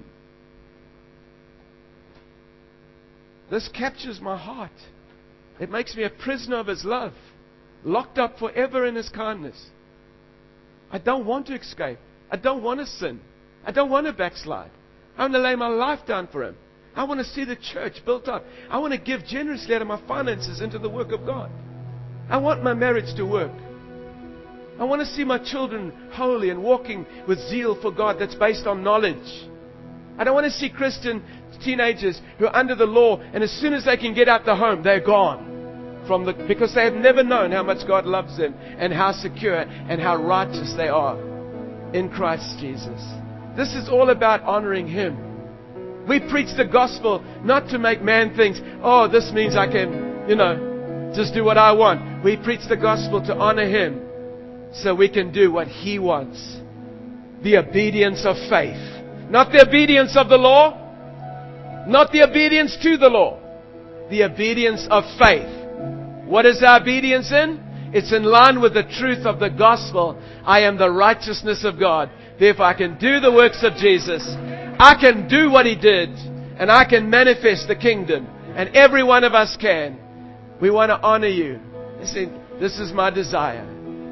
This captures my heart. It makes me a prisoner of His love, locked up forever in His kindness. I don't want to escape. I don't want to sin. I don't want to backslide. I want to lay my life down for Him. I want to see the church built up. I want to give generously out of my finances into the work of God. I want my marriage to work. I want to see my children holy and walking with zeal for God that's based on knowledge. I don't want to see Christian teenagers who are under the law, and as soon as they can get out the home, they're gone from the because they have never known how much God loves them and how secure and how righteous they are in Christ Jesus. This is all about honoring Him. We preach the gospel not to make man think, oh, this means I can, you know, just do what I want. We preach the gospel to honor Him, so we can do what He wants. The obedience of faith. Not the obedience of the law. Not the obedience to the law. The obedience of faith. What is our obedience in? It's in line with the truth of the gospel. I am the righteousness of God. Therefore I can do the works of Jesus. I can do what He did. And I can manifest the kingdom. And every one of us can. We want to honor You. Listen, this is my desire.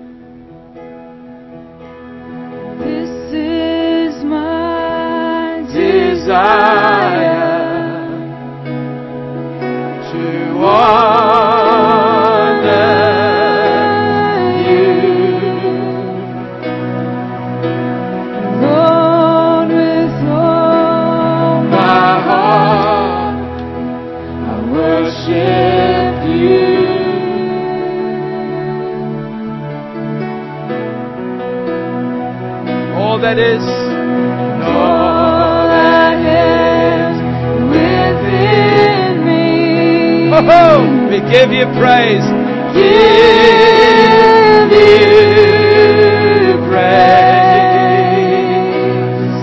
This is my Desire to honor You, Lord, with all my heart. I worship You. All that is, All that is within me. oh, we give You praise. Give You praise.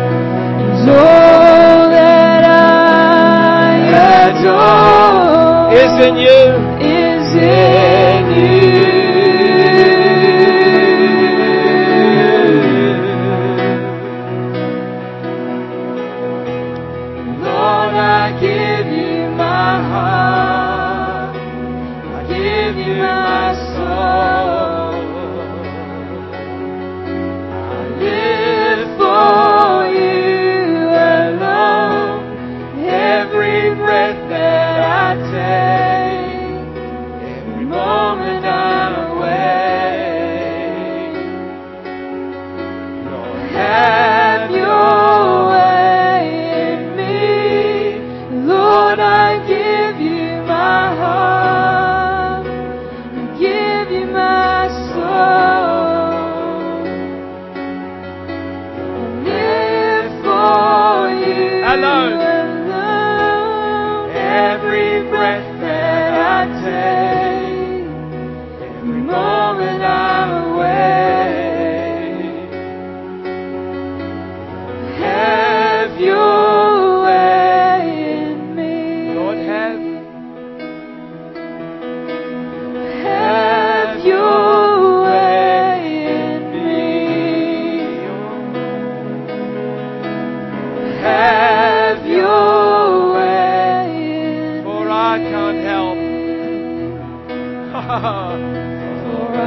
All that I adore Is in You. is in You. Lord, I give You my heart. I give You my soul. I live for You alone. Every breath that I take, every moment I'm awake. Lord, have Your way in me. Lord, I give You my heart. I give You my soul. I live for You Alone. alone. Every breath that I take, every moment I'm awake. Have Your way in me. Lord, have. Have Your way in me. Have Your way in For I can't help. For I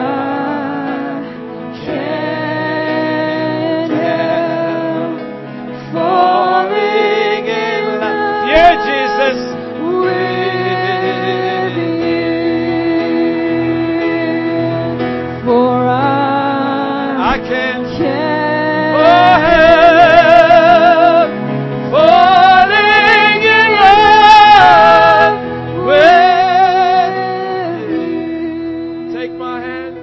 can't help falling in love Yeah, Jesus. with You. For I I can't can't help falling in love with You. Take my hand.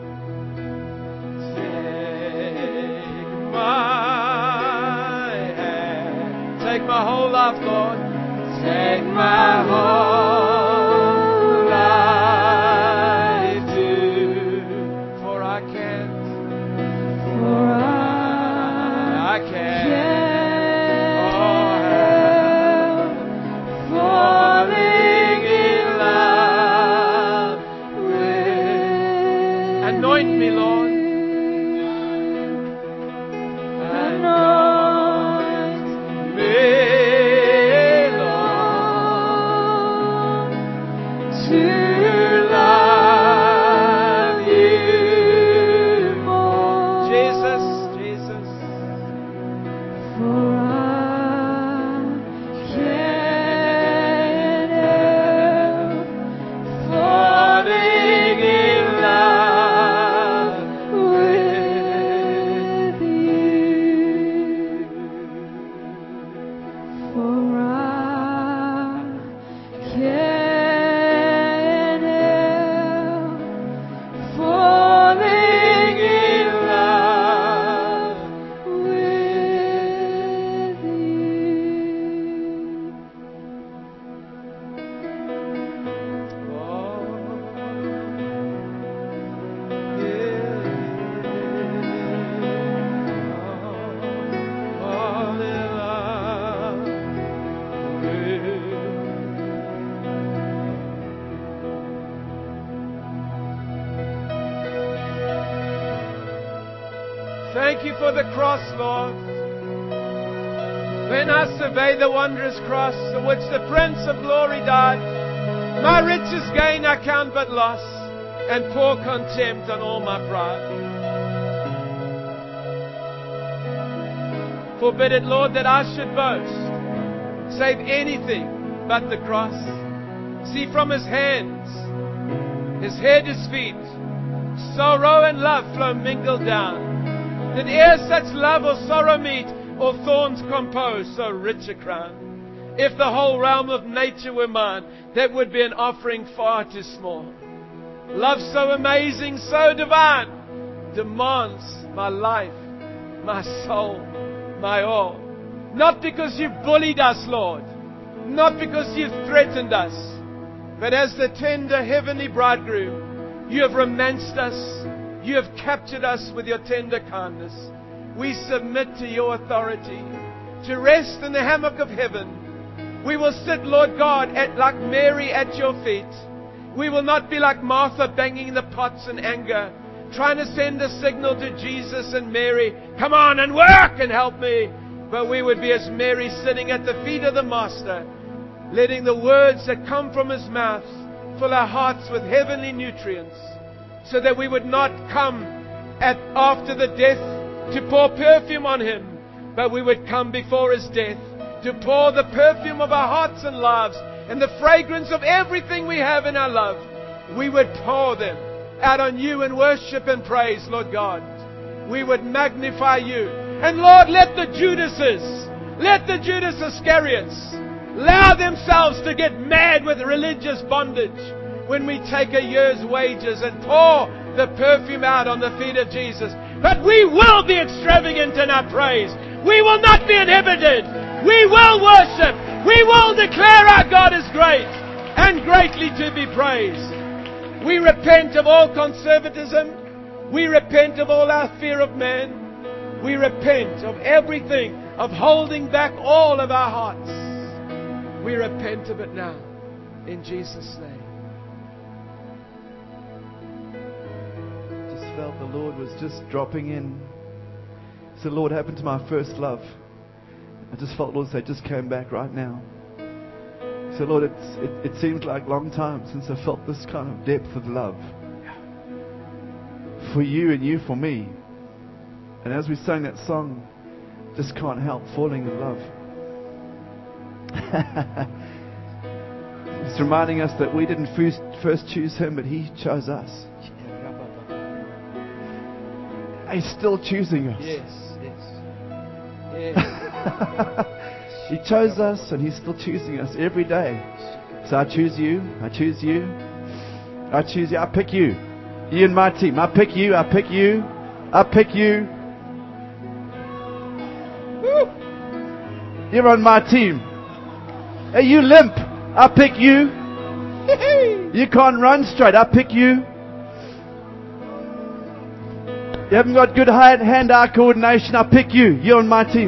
Take my hand. Take my whole life, Lord. Take my whole life too. For I can't. For I I can't. can't help falling in love with Anoint me, Lord. Anoint me, Lord. thank you for the cross, Lord. When I survey the wondrous cross on which the Prince of Glory died, my riches gain I count but loss, and pour contempt on all my pride. Forbid it, Lord, that I should boast, save anything but the cross. See, from His hands, His head, His feet, sorrow and love flow mingled down. Did e'er such love or sorrow meet, or thorns compose so rich a crown? If the whole realm of nature were mine, that would be an offering far too small. Love so amazing, so divine, demands my life, my soul, my all. Not because you've bullied us, Lord, not because you've threatened us, but as the tender heavenly bridegroom, you have romanced us, you have captured us with your tender kindness. We submit to your authority, to rest in the hammock of heaven. We will sit, Lord God, at, like Mary at your feet. We will not be like Martha banging the pots in anger, trying to send a signal to Jesus and Mary, come on and work and help me. But we would be as Mary sitting at the feet of the Master, letting the words that come from His mouth fill our hearts with heavenly nutrients, so that we would not come at, after the death to pour perfume on Him, but we would come before His death to pour the perfume of our hearts and lives and the fragrance of everything we have in our love. We would pour them out on you in worship and praise, Lord God. We would magnify you. And Lord, let the Judases, let the Judas Iscariots allow themselves to get mad with religious bondage when we take a year's wages and pour the perfume out on the feet of Jesus. But we will be extravagant in our praise. We will not be inhibited. We will worship. We will declare our God is great and greatly to be praised. We repent of all conservatism. We repent of all our fear of man. We repent of everything, of holding back all of our hearts. We repent of it now, in Jesus' name. Just felt the Lord was just dropping in. So, Lord, happened to my first love. I just felt Lord say, just came back right now. So, Lord, it's, it, it seems like a long time since I felt this kind of depth of love for you and you for me. And as we sang that song, just can't help falling in love. It's reminding us that we didn't first, first choose Him, but He chose us. He's still choosing us. Yes, yes. Yes. He chose us and He's still choosing us every day. So I choose you. I choose you. I choose you. I pick you. You and my team. I pick you. I pick you. I pick you. Woo. You're on my team. Hey, you limp. I pick you. You can't run straight. I pick you. You haven't got good hand-eye coordination. I pick you. You're on my team.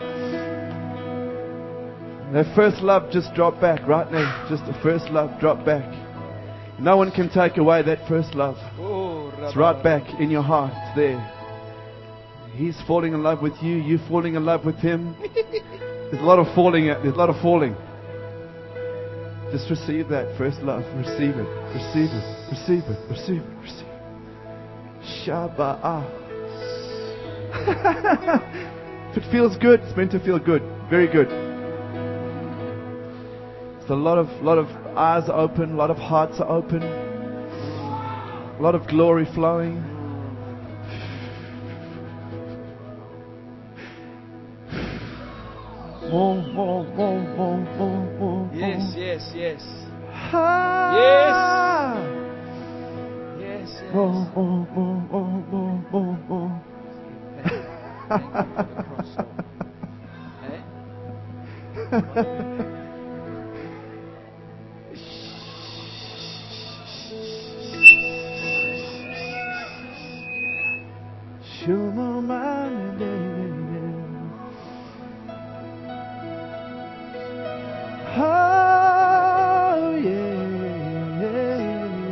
That first love just dropped back right now. Just the first love dropped back. No one can take away that first love. It's right back in your heart. It's there. He's falling in love with you. You're falling in love with Him. There's a lot of falling. There's a lot of falling. Just receive that first love. Receive it. Receive it. Receive it. Receive it. Receive it. Shabbat. If it feels good, it's meant to feel good. Very good. It's a lot of lot of eyes are open, a lot of hearts are open, a lot of glory flowing. More, more, more, more, more, more. Yes, yes, yes. Ah. Yes. Yes, yes. More, more, more, more, more, more, more. Thank you for the cross, Lord. Eh? Shuma mane oh yeah,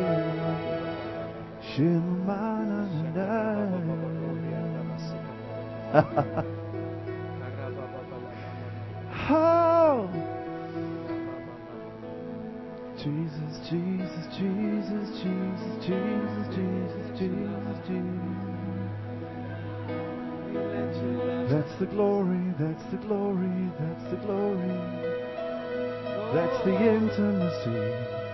Shuma mane Oh, Jesus, Jesus, Jesus, Jesus, Jesus, Jesus, Jesus, Jesus. That's the glory, that's the glory, that's the glory. That's the intimacy.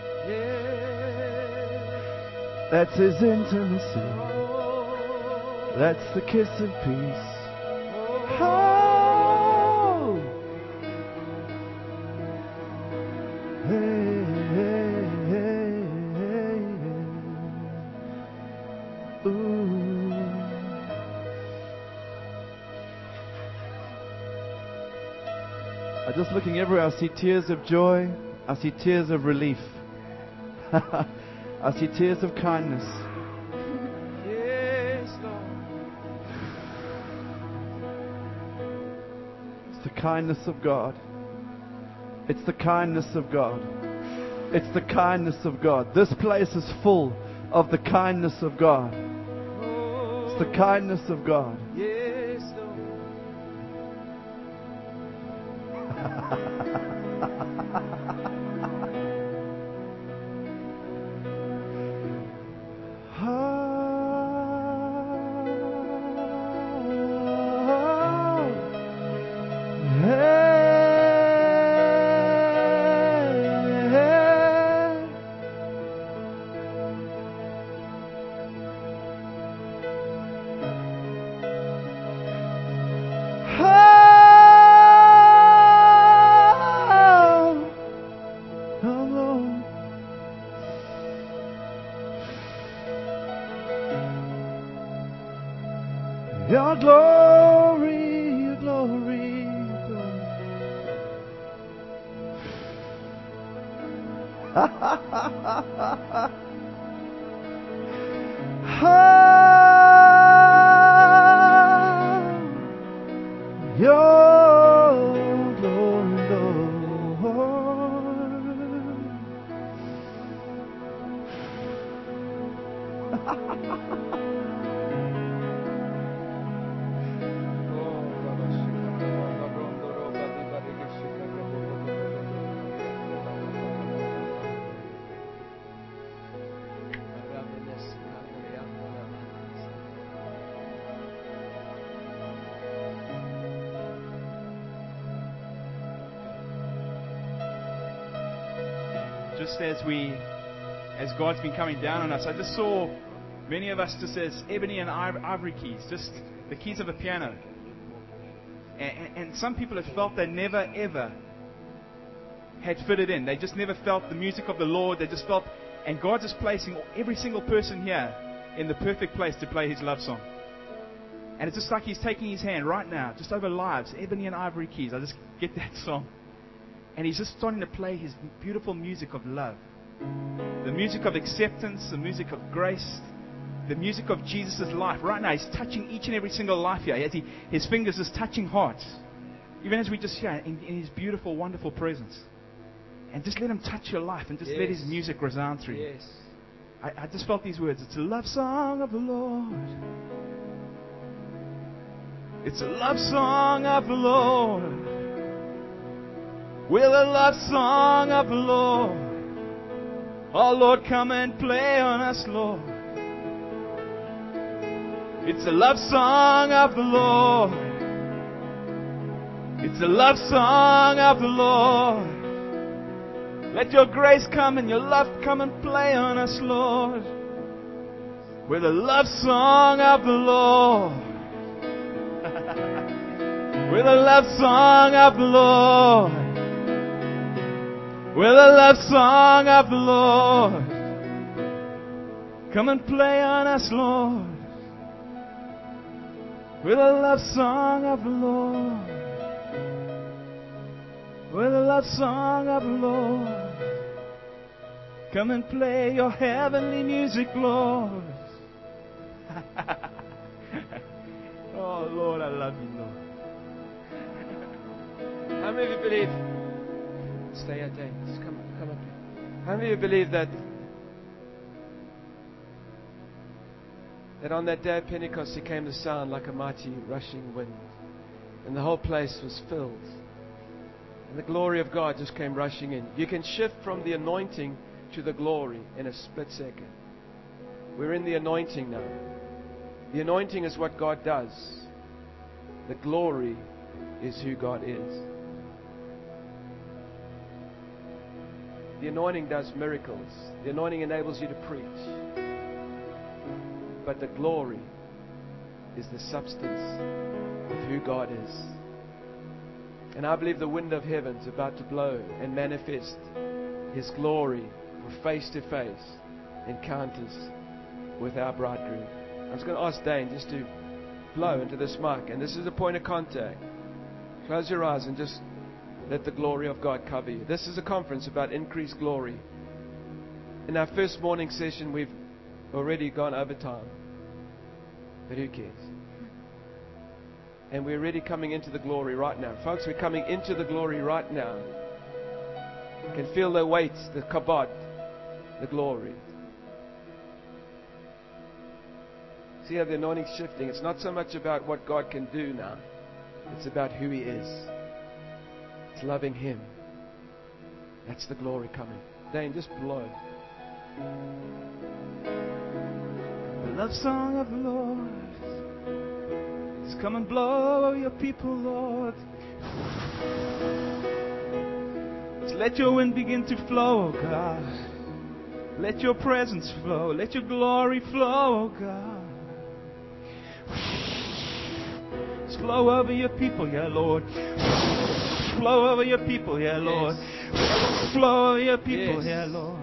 That's His intimacy. That's the kiss of peace. Oh, hey, hey, hey, hey, hey. Ooh. I'm just looking everywhere. I see tears of joy. I see tears of relief. I see tears of kindness. Yes, Lord. It's the kindness of God. It's the kindness of God. It's the kindness of God. This place is full of the kindness of God. It's the kindness of God. Yes, Lord. Your glory, your glory, your glory. Your glory, Just as we, as God's been coming down on us, I just saw many of us just as ebony and ivory keys, just the keys of a piano. And, and, and some people have felt they never ever had fitted in. They just never felt the music of the Lord. They just felt, and God's just placing every single person here in the perfect place to play His love song. And it's just like He's taking His hand right now, just over lives, ebony and ivory keys. I just get that song. And He's just starting to play His beautiful music of love. The music of acceptance, the music of grace, the music of Jesus' life. Right now, He's touching each and every single life here. As he, His fingers is touching hearts. Even as we just hear in, in His beautiful, wonderful presence. And just let Him touch your life and just Yes. let His music resound through you. Yes. I, I just felt these words. It's a love song of the Lord. It's a love song of the Lord. With a love song of the Lord. Oh Lord, come and play on us, Lord. It's a love song of the Lord. It's a love song of the Lord. Let your grace come and your love come and play on us, Lord. With a love song of the Lord. With a love song of the Lord. With a love song of the Lord. Come and play on us, Lord. With a love song of the Lord. With a love song of the Lord. Come and play your heavenly music, Lord. Oh, Lord, I love you, Lord. How many of you believe? Stay here, James. Come, come up here. How many of you believe that that on that day of Pentecost there came the sound like a mighty rushing wind. And the whole place was filled. And the glory of God just came rushing in. You can shift from the anointing to the glory in a split second. We're in the anointing now. The anointing is what God does. The glory is who God is. The anointing does miracles. The anointing enables you to preach. But the glory is the substance of who God is. And I believe the wind of heaven's about to blow and manifest His glory for face-to-face encounters with our bridegroom. I was going to ask Dane just to blow into this mic. And this is a point of contact. Close your eyes and just let the glory of God cover you. This is a conference about increased glory. In our first morning session, we've already gone over time. But who cares? And we're already coming into the glory right now. Folks, we're coming into the glory right now. You can feel the weight, the kabod, the glory. See how the anointing's shifting. It's not so much about what God can do now. It's about who He is. It's loving Him. That's the glory coming. Dane, just blow. The love song of the Lord. Just come and blow over your people, Lord. Just let your wind begin to flow, oh God. Let your presence flow. Let your glory flow, oh God. Just flow over your people, yeah, Lord. Flow over your people, yeah, Lord. Yes. Flow over your people, yes. yeah, Lord.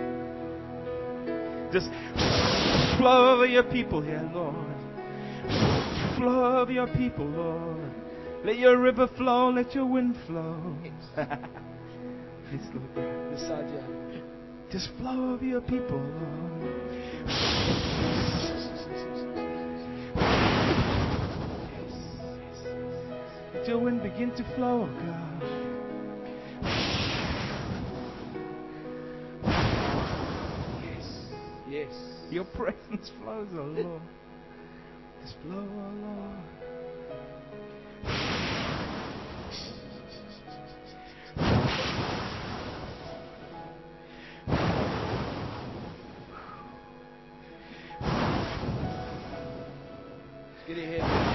Just flow over your people, yeah, Lord. Flow over your people, Lord. Let your river flow, let your wind flow. Yes, Lord. Beside you. Just flow over your people, Lord. Let your wind begin to flow, God. Yes. Your presence flows, oh Lord. Just flow, oh Lord. Get ahead.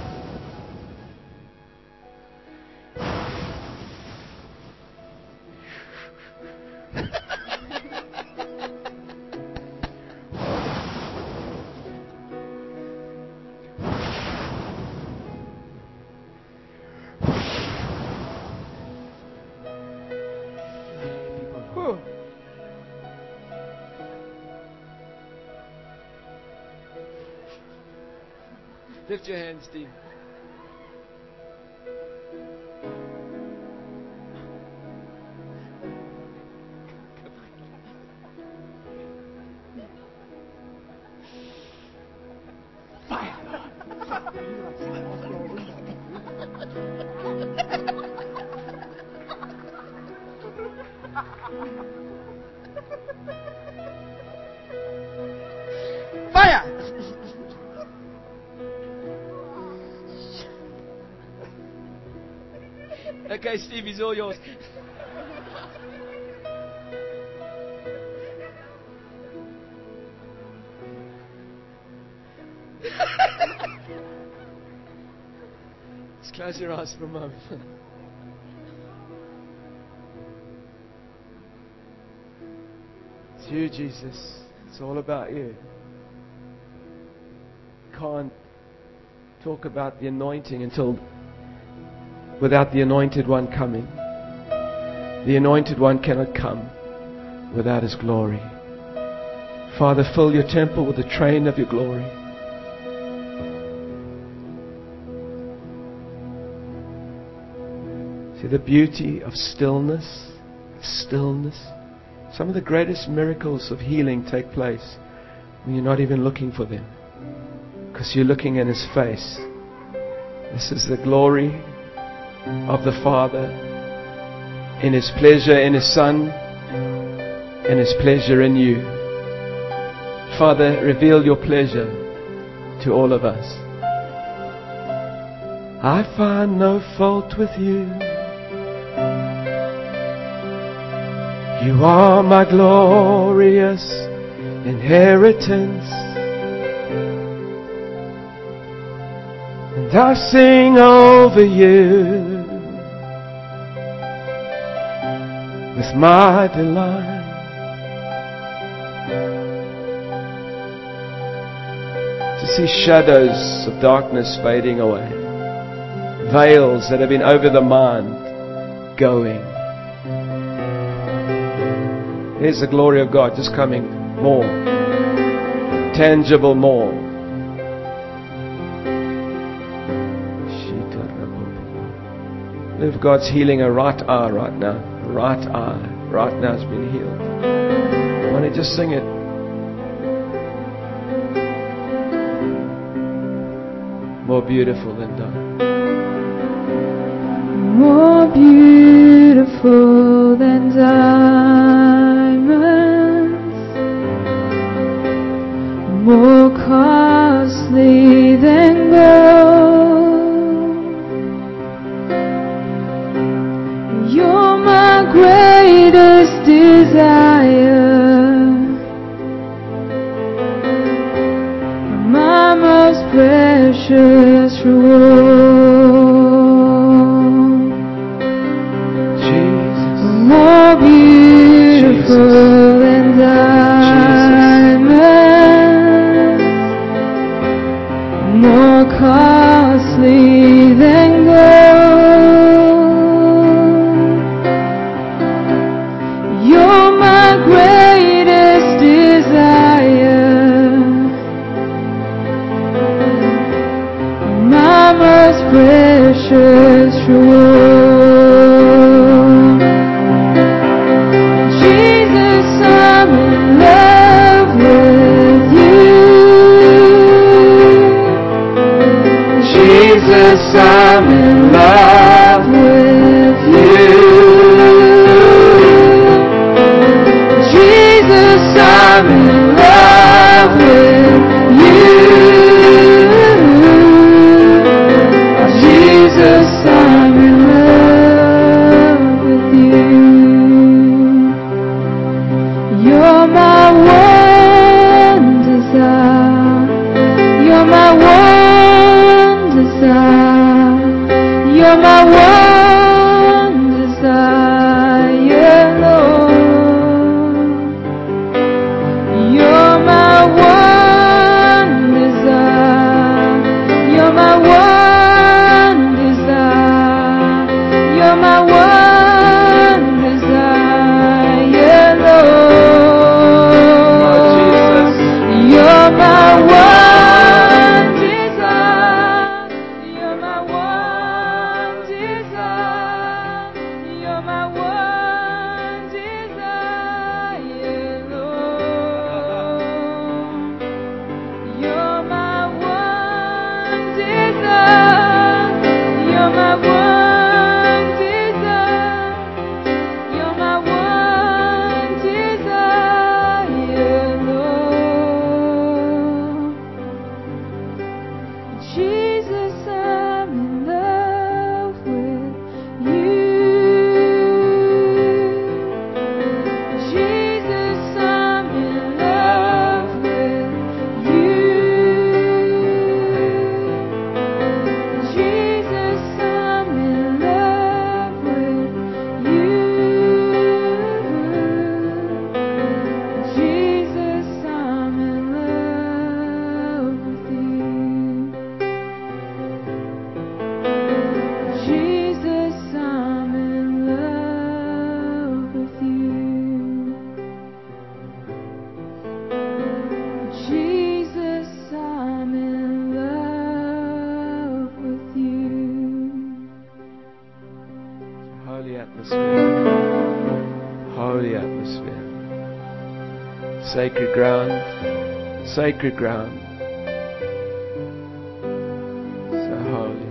Lift your hands, Steve. Fire! Okay, Steve, he's all yours. Just close your eyes for a moment. It's you, Jesus. It's all about you. Can't talk about the anointing until without the anointed one coming. The anointed one cannot come without His glory. Father, fill your temple with the train of your glory. See the beauty of stillness. Stillness. Some of the greatest miracles of healing take place when you're not even looking for them, because you're looking in His face. This is the glory of the Father in His pleasure in His Son and His pleasure in you. Father, reveal your pleasure to all of us. I find no fault with you. You are my glorious inheritance. And I sing over you with my delight. To see shadows of darkness fading away, veils that have been over the mind going. Here's the glory of God just coming more, tangible more. If God's healing a right eye right now, a right eye right now has been healed. Why don't you just sing it? More beautiful than diamonds. More beautiful than diamonds, more costly than gold. You're my greatest desire, my most precious reward. Jesus. More beautiful Jesus. than diamonds, more costly than gold. You're my greatest desire, my most precious reward. Jesus, I'm in love with you. Jesus, I'm in love with you. Jesus, I'm in love with you. Jesus, I'm in love with you. You're my one desire. You're my one desire. You're my one desire, Lord. You're my one desire. You're my one desire. You're my one desire, Lord. You're my one desire. You're my one desire. You're my one desire, Lord. You're my one desire. You're my one desire. You're my one desire, Lord. Jesus, I'm in love with you. Jesus, I'm in love with you. Jesus, I'm in love with you. Jesus, I'm in love with you. Jesus, I'm in love with you. Jesus, I'm in love with you. Holy atmosphere. Holy atmosphere. Sacred ground. Sacred ground. So holy.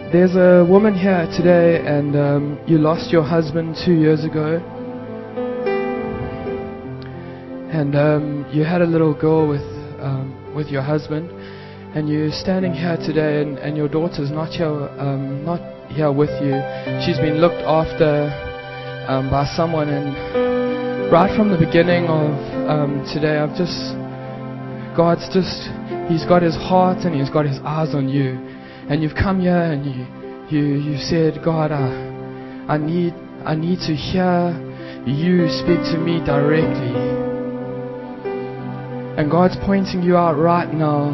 there's a woman here today, and um, you lost your husband two years ago. And um, you had a little girl with um, with your husband, and you're standing here today, and, and your daughter's not here, um, not here with you. She's been looked after um, by someone, and right from the beginning of um, today, I've just God's just He's got His heart and He's got His eyes on you, and you've come here and you you you said, God, I I need I need to hear you speak to me directly. And God's pointing you out right now.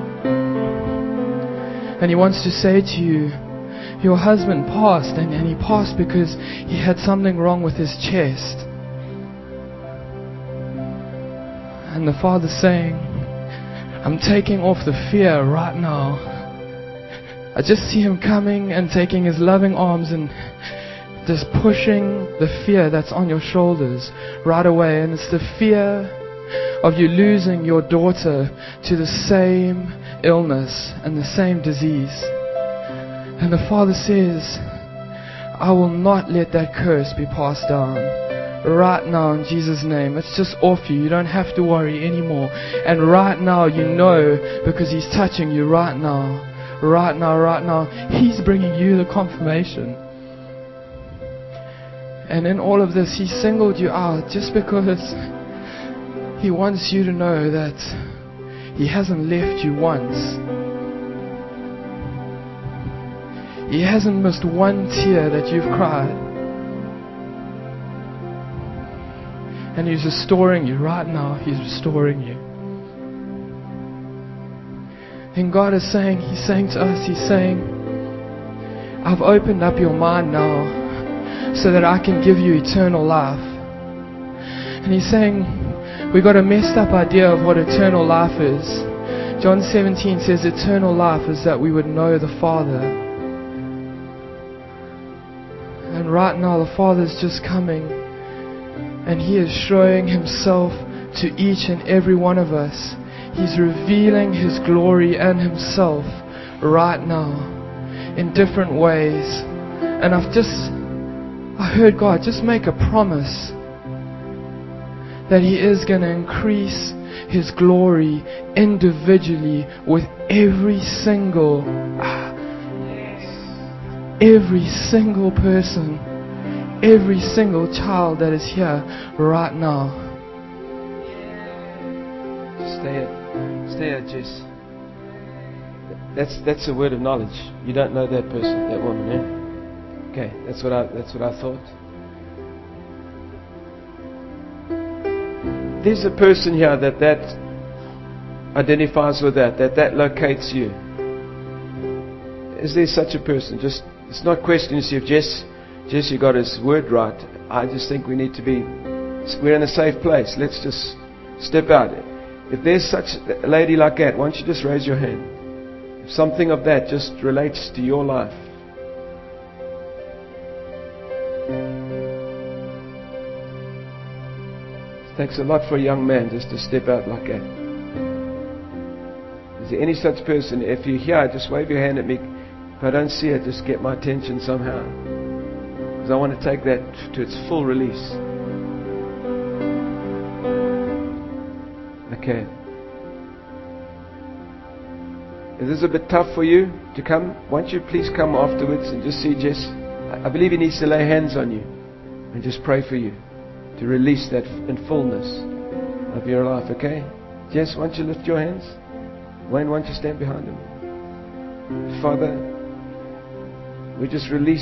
And He wants to say to you, your husband passed, and, and he passed because he had something wrong with his chest. And the Father's saying, I'm taking off the fear right now. I just see Him coming and taking His loving arms and just pushing the fear that's on your shoulders right away. And it's the fear of you losing your daughter to the same illness and the same disease. And the Father says, I will not let that curse be passed down. Right now, in Jesus' name, it's just off you. You don't have to worry anymore. And right now, you know, because He's touching you right now. Right now, right now, He's bringing you the confirmation. And in all of this, He singled you out just because He wants you to know that He hasn't left you once. He hasn't missed one tear that you've cried. And He's restoring you right now. He's restoring you. And God is saying, He's saying to us, He's saying, I've opened up your mind now so that I can give you eternal life. And He's saying, we got a messed up idea of what eternal life is. John seventeen says eternal life is that we would know the Father. And right now the Father's just coming, and He is showing Himself to each and every one of us. He's revealing His glory and Himself right now in different ways. And I've just I heard God just make a promise that He is going to increase His glory individually with every single, every single person, every single child that is here right now. Stay, stay here, Jess. That's that's a word of knowledge. You don't know that person, that woman, eh? Okay, that's what I that's what I thought. There's a person here that that identifies with that, that that locates you. Is there such a person? Just it's not questioning to see if Jess, Jesse got his word right. I just think we need to be, we're in a safe place. Let's just step out. If there's such a lady like that, why don't you just raise your hand? If something of that just relates to your life. It takes a lot for a young man just to step out like that. Is there any such person? If you're here, just wave your hand at me. If I don't see it, just get my attention somehow. Because I want to take that to its full release. Okay. Is this a bit tough for you to come? Why don't you please come afterwards and just see Jess? I believe he needs to lay hands on you and just pray for you to release that in fullness of your life, okay? Jess, why don't you lift your hands? Wayne, why don't you stand behind him? Father, we just release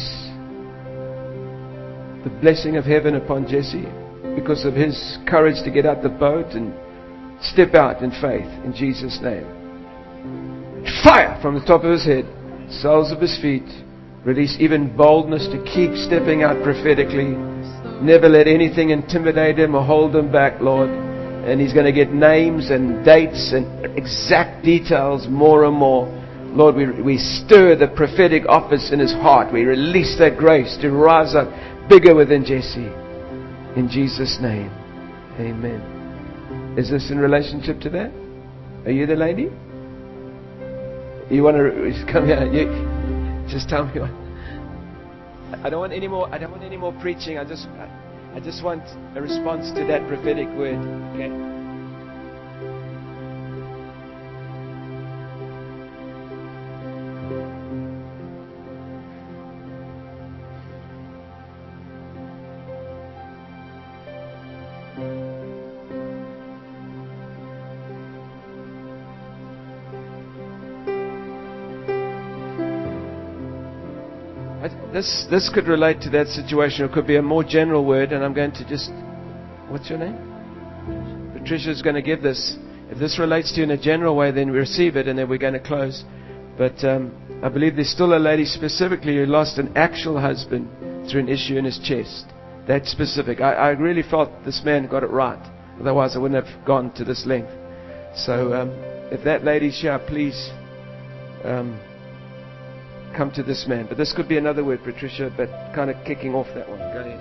the blessing of heaven upon Jesse because of his courage to get out the boat and step out in faith in Jesus' name. Fire from the top of his head, soles of his feet. Release even boldness to keep stepping out prophetically. Never let anything intimidate him or hold him back, Lord. And he's going to get names and dates and exact details more and more. Lord, we, we stir the prophetic office in his heart. We release that grace to rise up bigger within Jesse. In Jesus' name. Amen. Is this in relationship to that? Are you the lady? You want to come here? You, Just tell me what. I don't want any more. I don't want any more preaching. I just, I, I just want a response to that prophetic word. Okay. This this could relate to that situation. It could be a more general word, and I'm going to just... What's your name? Patricia's going to give this. If this relates to you in a general way, then we receive it, and then we're going to close. But um, I believe there's still a lady specifically who lost an actual husband through an issue in his chest. That's specific. I, I really felt this man got it right. Otherwise, I wouldn't have gone to this length. So um, if that lady's here, please... Um, come to this man. But this could be another word, Patricia, but kind of kicking off that one. Go ahead.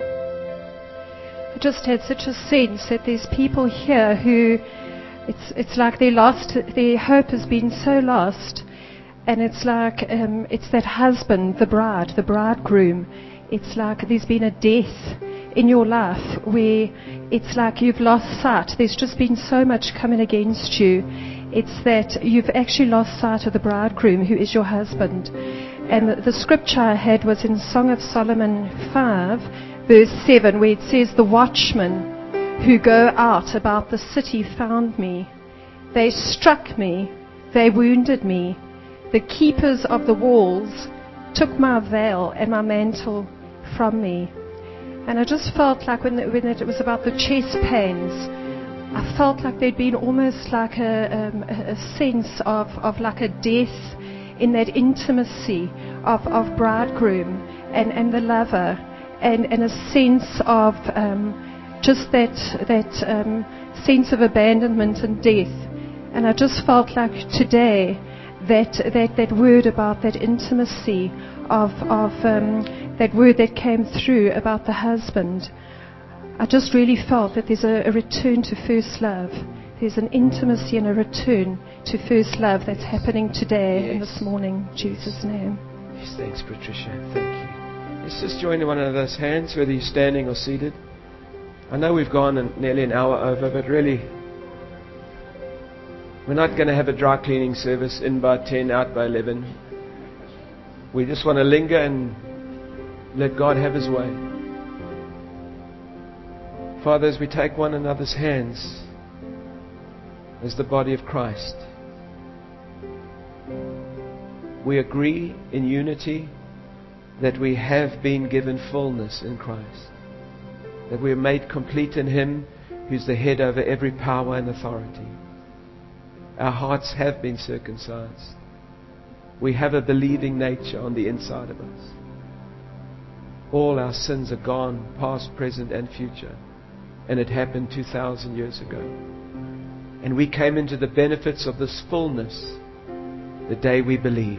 I just had such a sense that there's people here who it's it's like they lost, their hope has been so lost, and it's like um, it's that husband, the bride, the bridegroom. It's like there's been a death in your life where it's like you've lost sight. There's just been so much coming against you. It's that you've actually lost sight of the bridegroom who is your husband. And the, the scripture I had was in Song of Solomon five, verse seven, where it says, "The watchmen who go out about the city found me. They struck me, they wounded me. The keepers of the walls took my veil and my mantle from me." And I just felt like when, when it was about the chest pains, I felt like there'd been almost like a, um, a sense of, of like a death in that intimacy of, of bridegroom and, and the lover, and, and a sense of um, just that that um, sense of abandonment and death. And I just felt like today that that, that word about that intimacy of, of um, that word that came through about the husband, I just really felt that there's a, a return to first love. There's an intimacy and a return to first love that's happening today yes. and this morning. In Jesus' name. Yes, thanks, Patricia. Thank you. Let's just join in one of those hands, whether you're standing or seated. I know we've gone an, nearly an hour over, but really, we're not going to have a dry cleaning service in by ten, out by eleven. We just want to linger and let God have His way. Father, as we take one another's hands as the body of Christ, we agree in unity that we have been given fullness in Christ, that we are made complete in Him who's the head over every power and authority. Our hearts have been circumcised. We have a believing nature on the inside of us. All our sins are gone, past, present, and future. And it happened two thousand years ago. And we came into the benefits of this fullness the day we believed.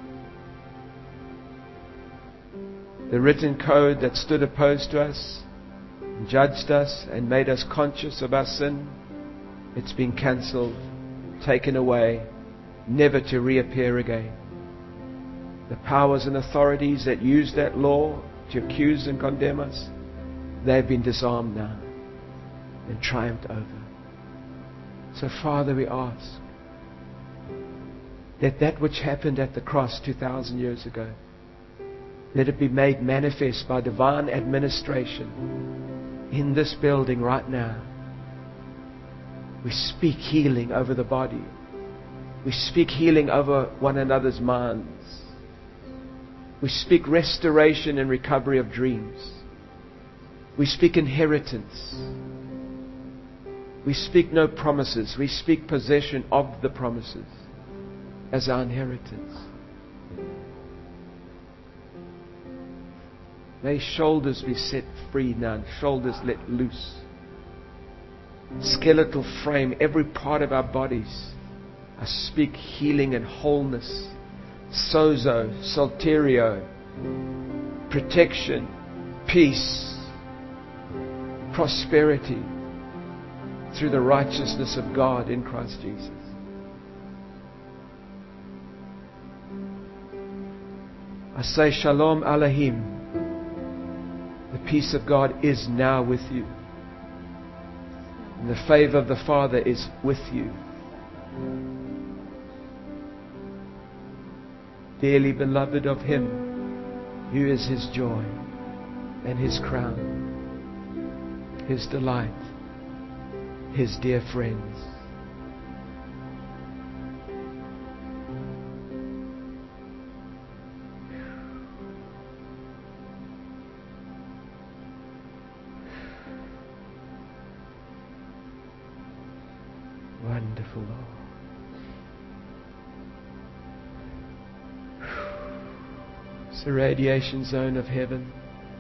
The written code that stood opposed to us, and judged us, and made us conscious of our sin, it's been cancelled, taken away, never to reappear again. The powers and authorities that used that law to accuse and condemn us, they've been disarmed now and triumphed over. So, Father, we ask that that which happened at the cross two thousand years ago, let it be made manifest by divine administration in this building right now. We speak healing over the body. We speak healing over one another's minds. We speak restoration and recovery of dreams. We speak inheritance. We speak no promises. We speak possession of the promises as our inheritance. May shoulders be set free now, shoulders let loose. Skeletal frame, every part of our bodies. I speak healing and wholeness. Sozo, soterio, protection, peace, prosperity through the righteousness of God in Christ Jesus. I say Shalom Aleichem. The peace of God is now with you. And the favor of the Father is with you. Dearly beloved of Him who is His joy and His crown, His delight, His dear friends. Wonderful Lord. It's the radiation zone of heaven.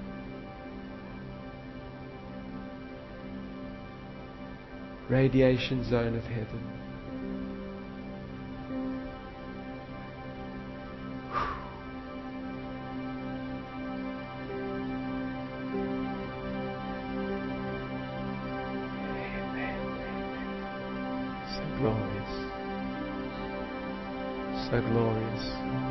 Radiation zone of heaven. So glorious. So glorious.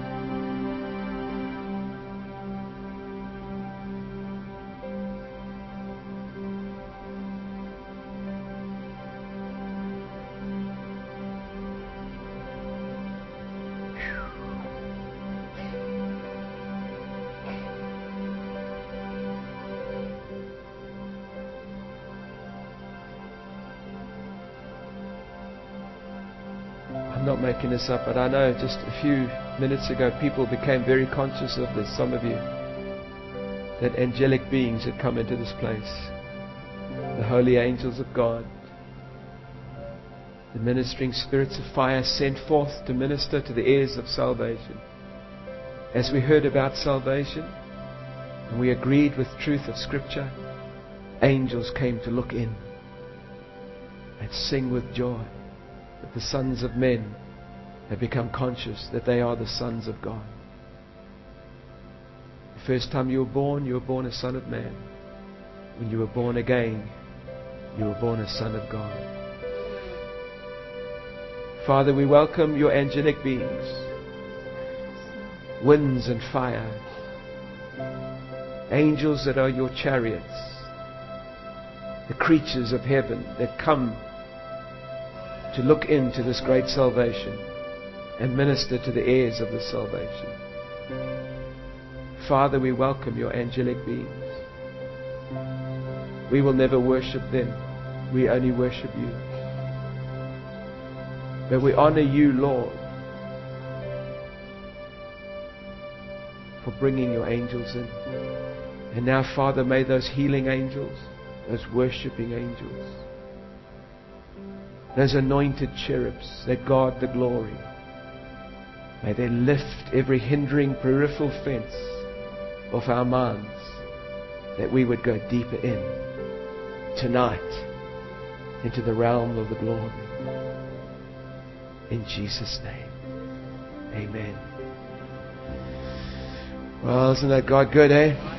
I'm not making this up, but I know just a few minutes ago people became very conscious of this, some of you, that angelic beings had come into this place. The holy angels of God, the ministering spirits of fire sent forth to minister to the heirs of salvation. As we heard about salvation and we agreed with truth of Scripture, angels came to look in and sing with joy that the sons of men have become conscious that they are the sons of God. The first time you were born, you were born a son of man. When you were born again, you were born a son of God. Father, we welcome your angelic beings, winds and fire, angels that are your chariots, the creatures of heaven that come to look into this great salvation and minister to the heirs of this salvation. Father, we welcome your angelic beings. We will never worship them. We only worship you. But we honor you, Lord, for bringing your angels in. And now, Father, may those healing angels, those worshiping angels, those anointed cherubs that guard the glory, may they lift every hindering peripheral fence off our minds, that we would go deeper in tonight into the realm of the glory. In Jesus' name, amen. Well, isn't that God good, eh?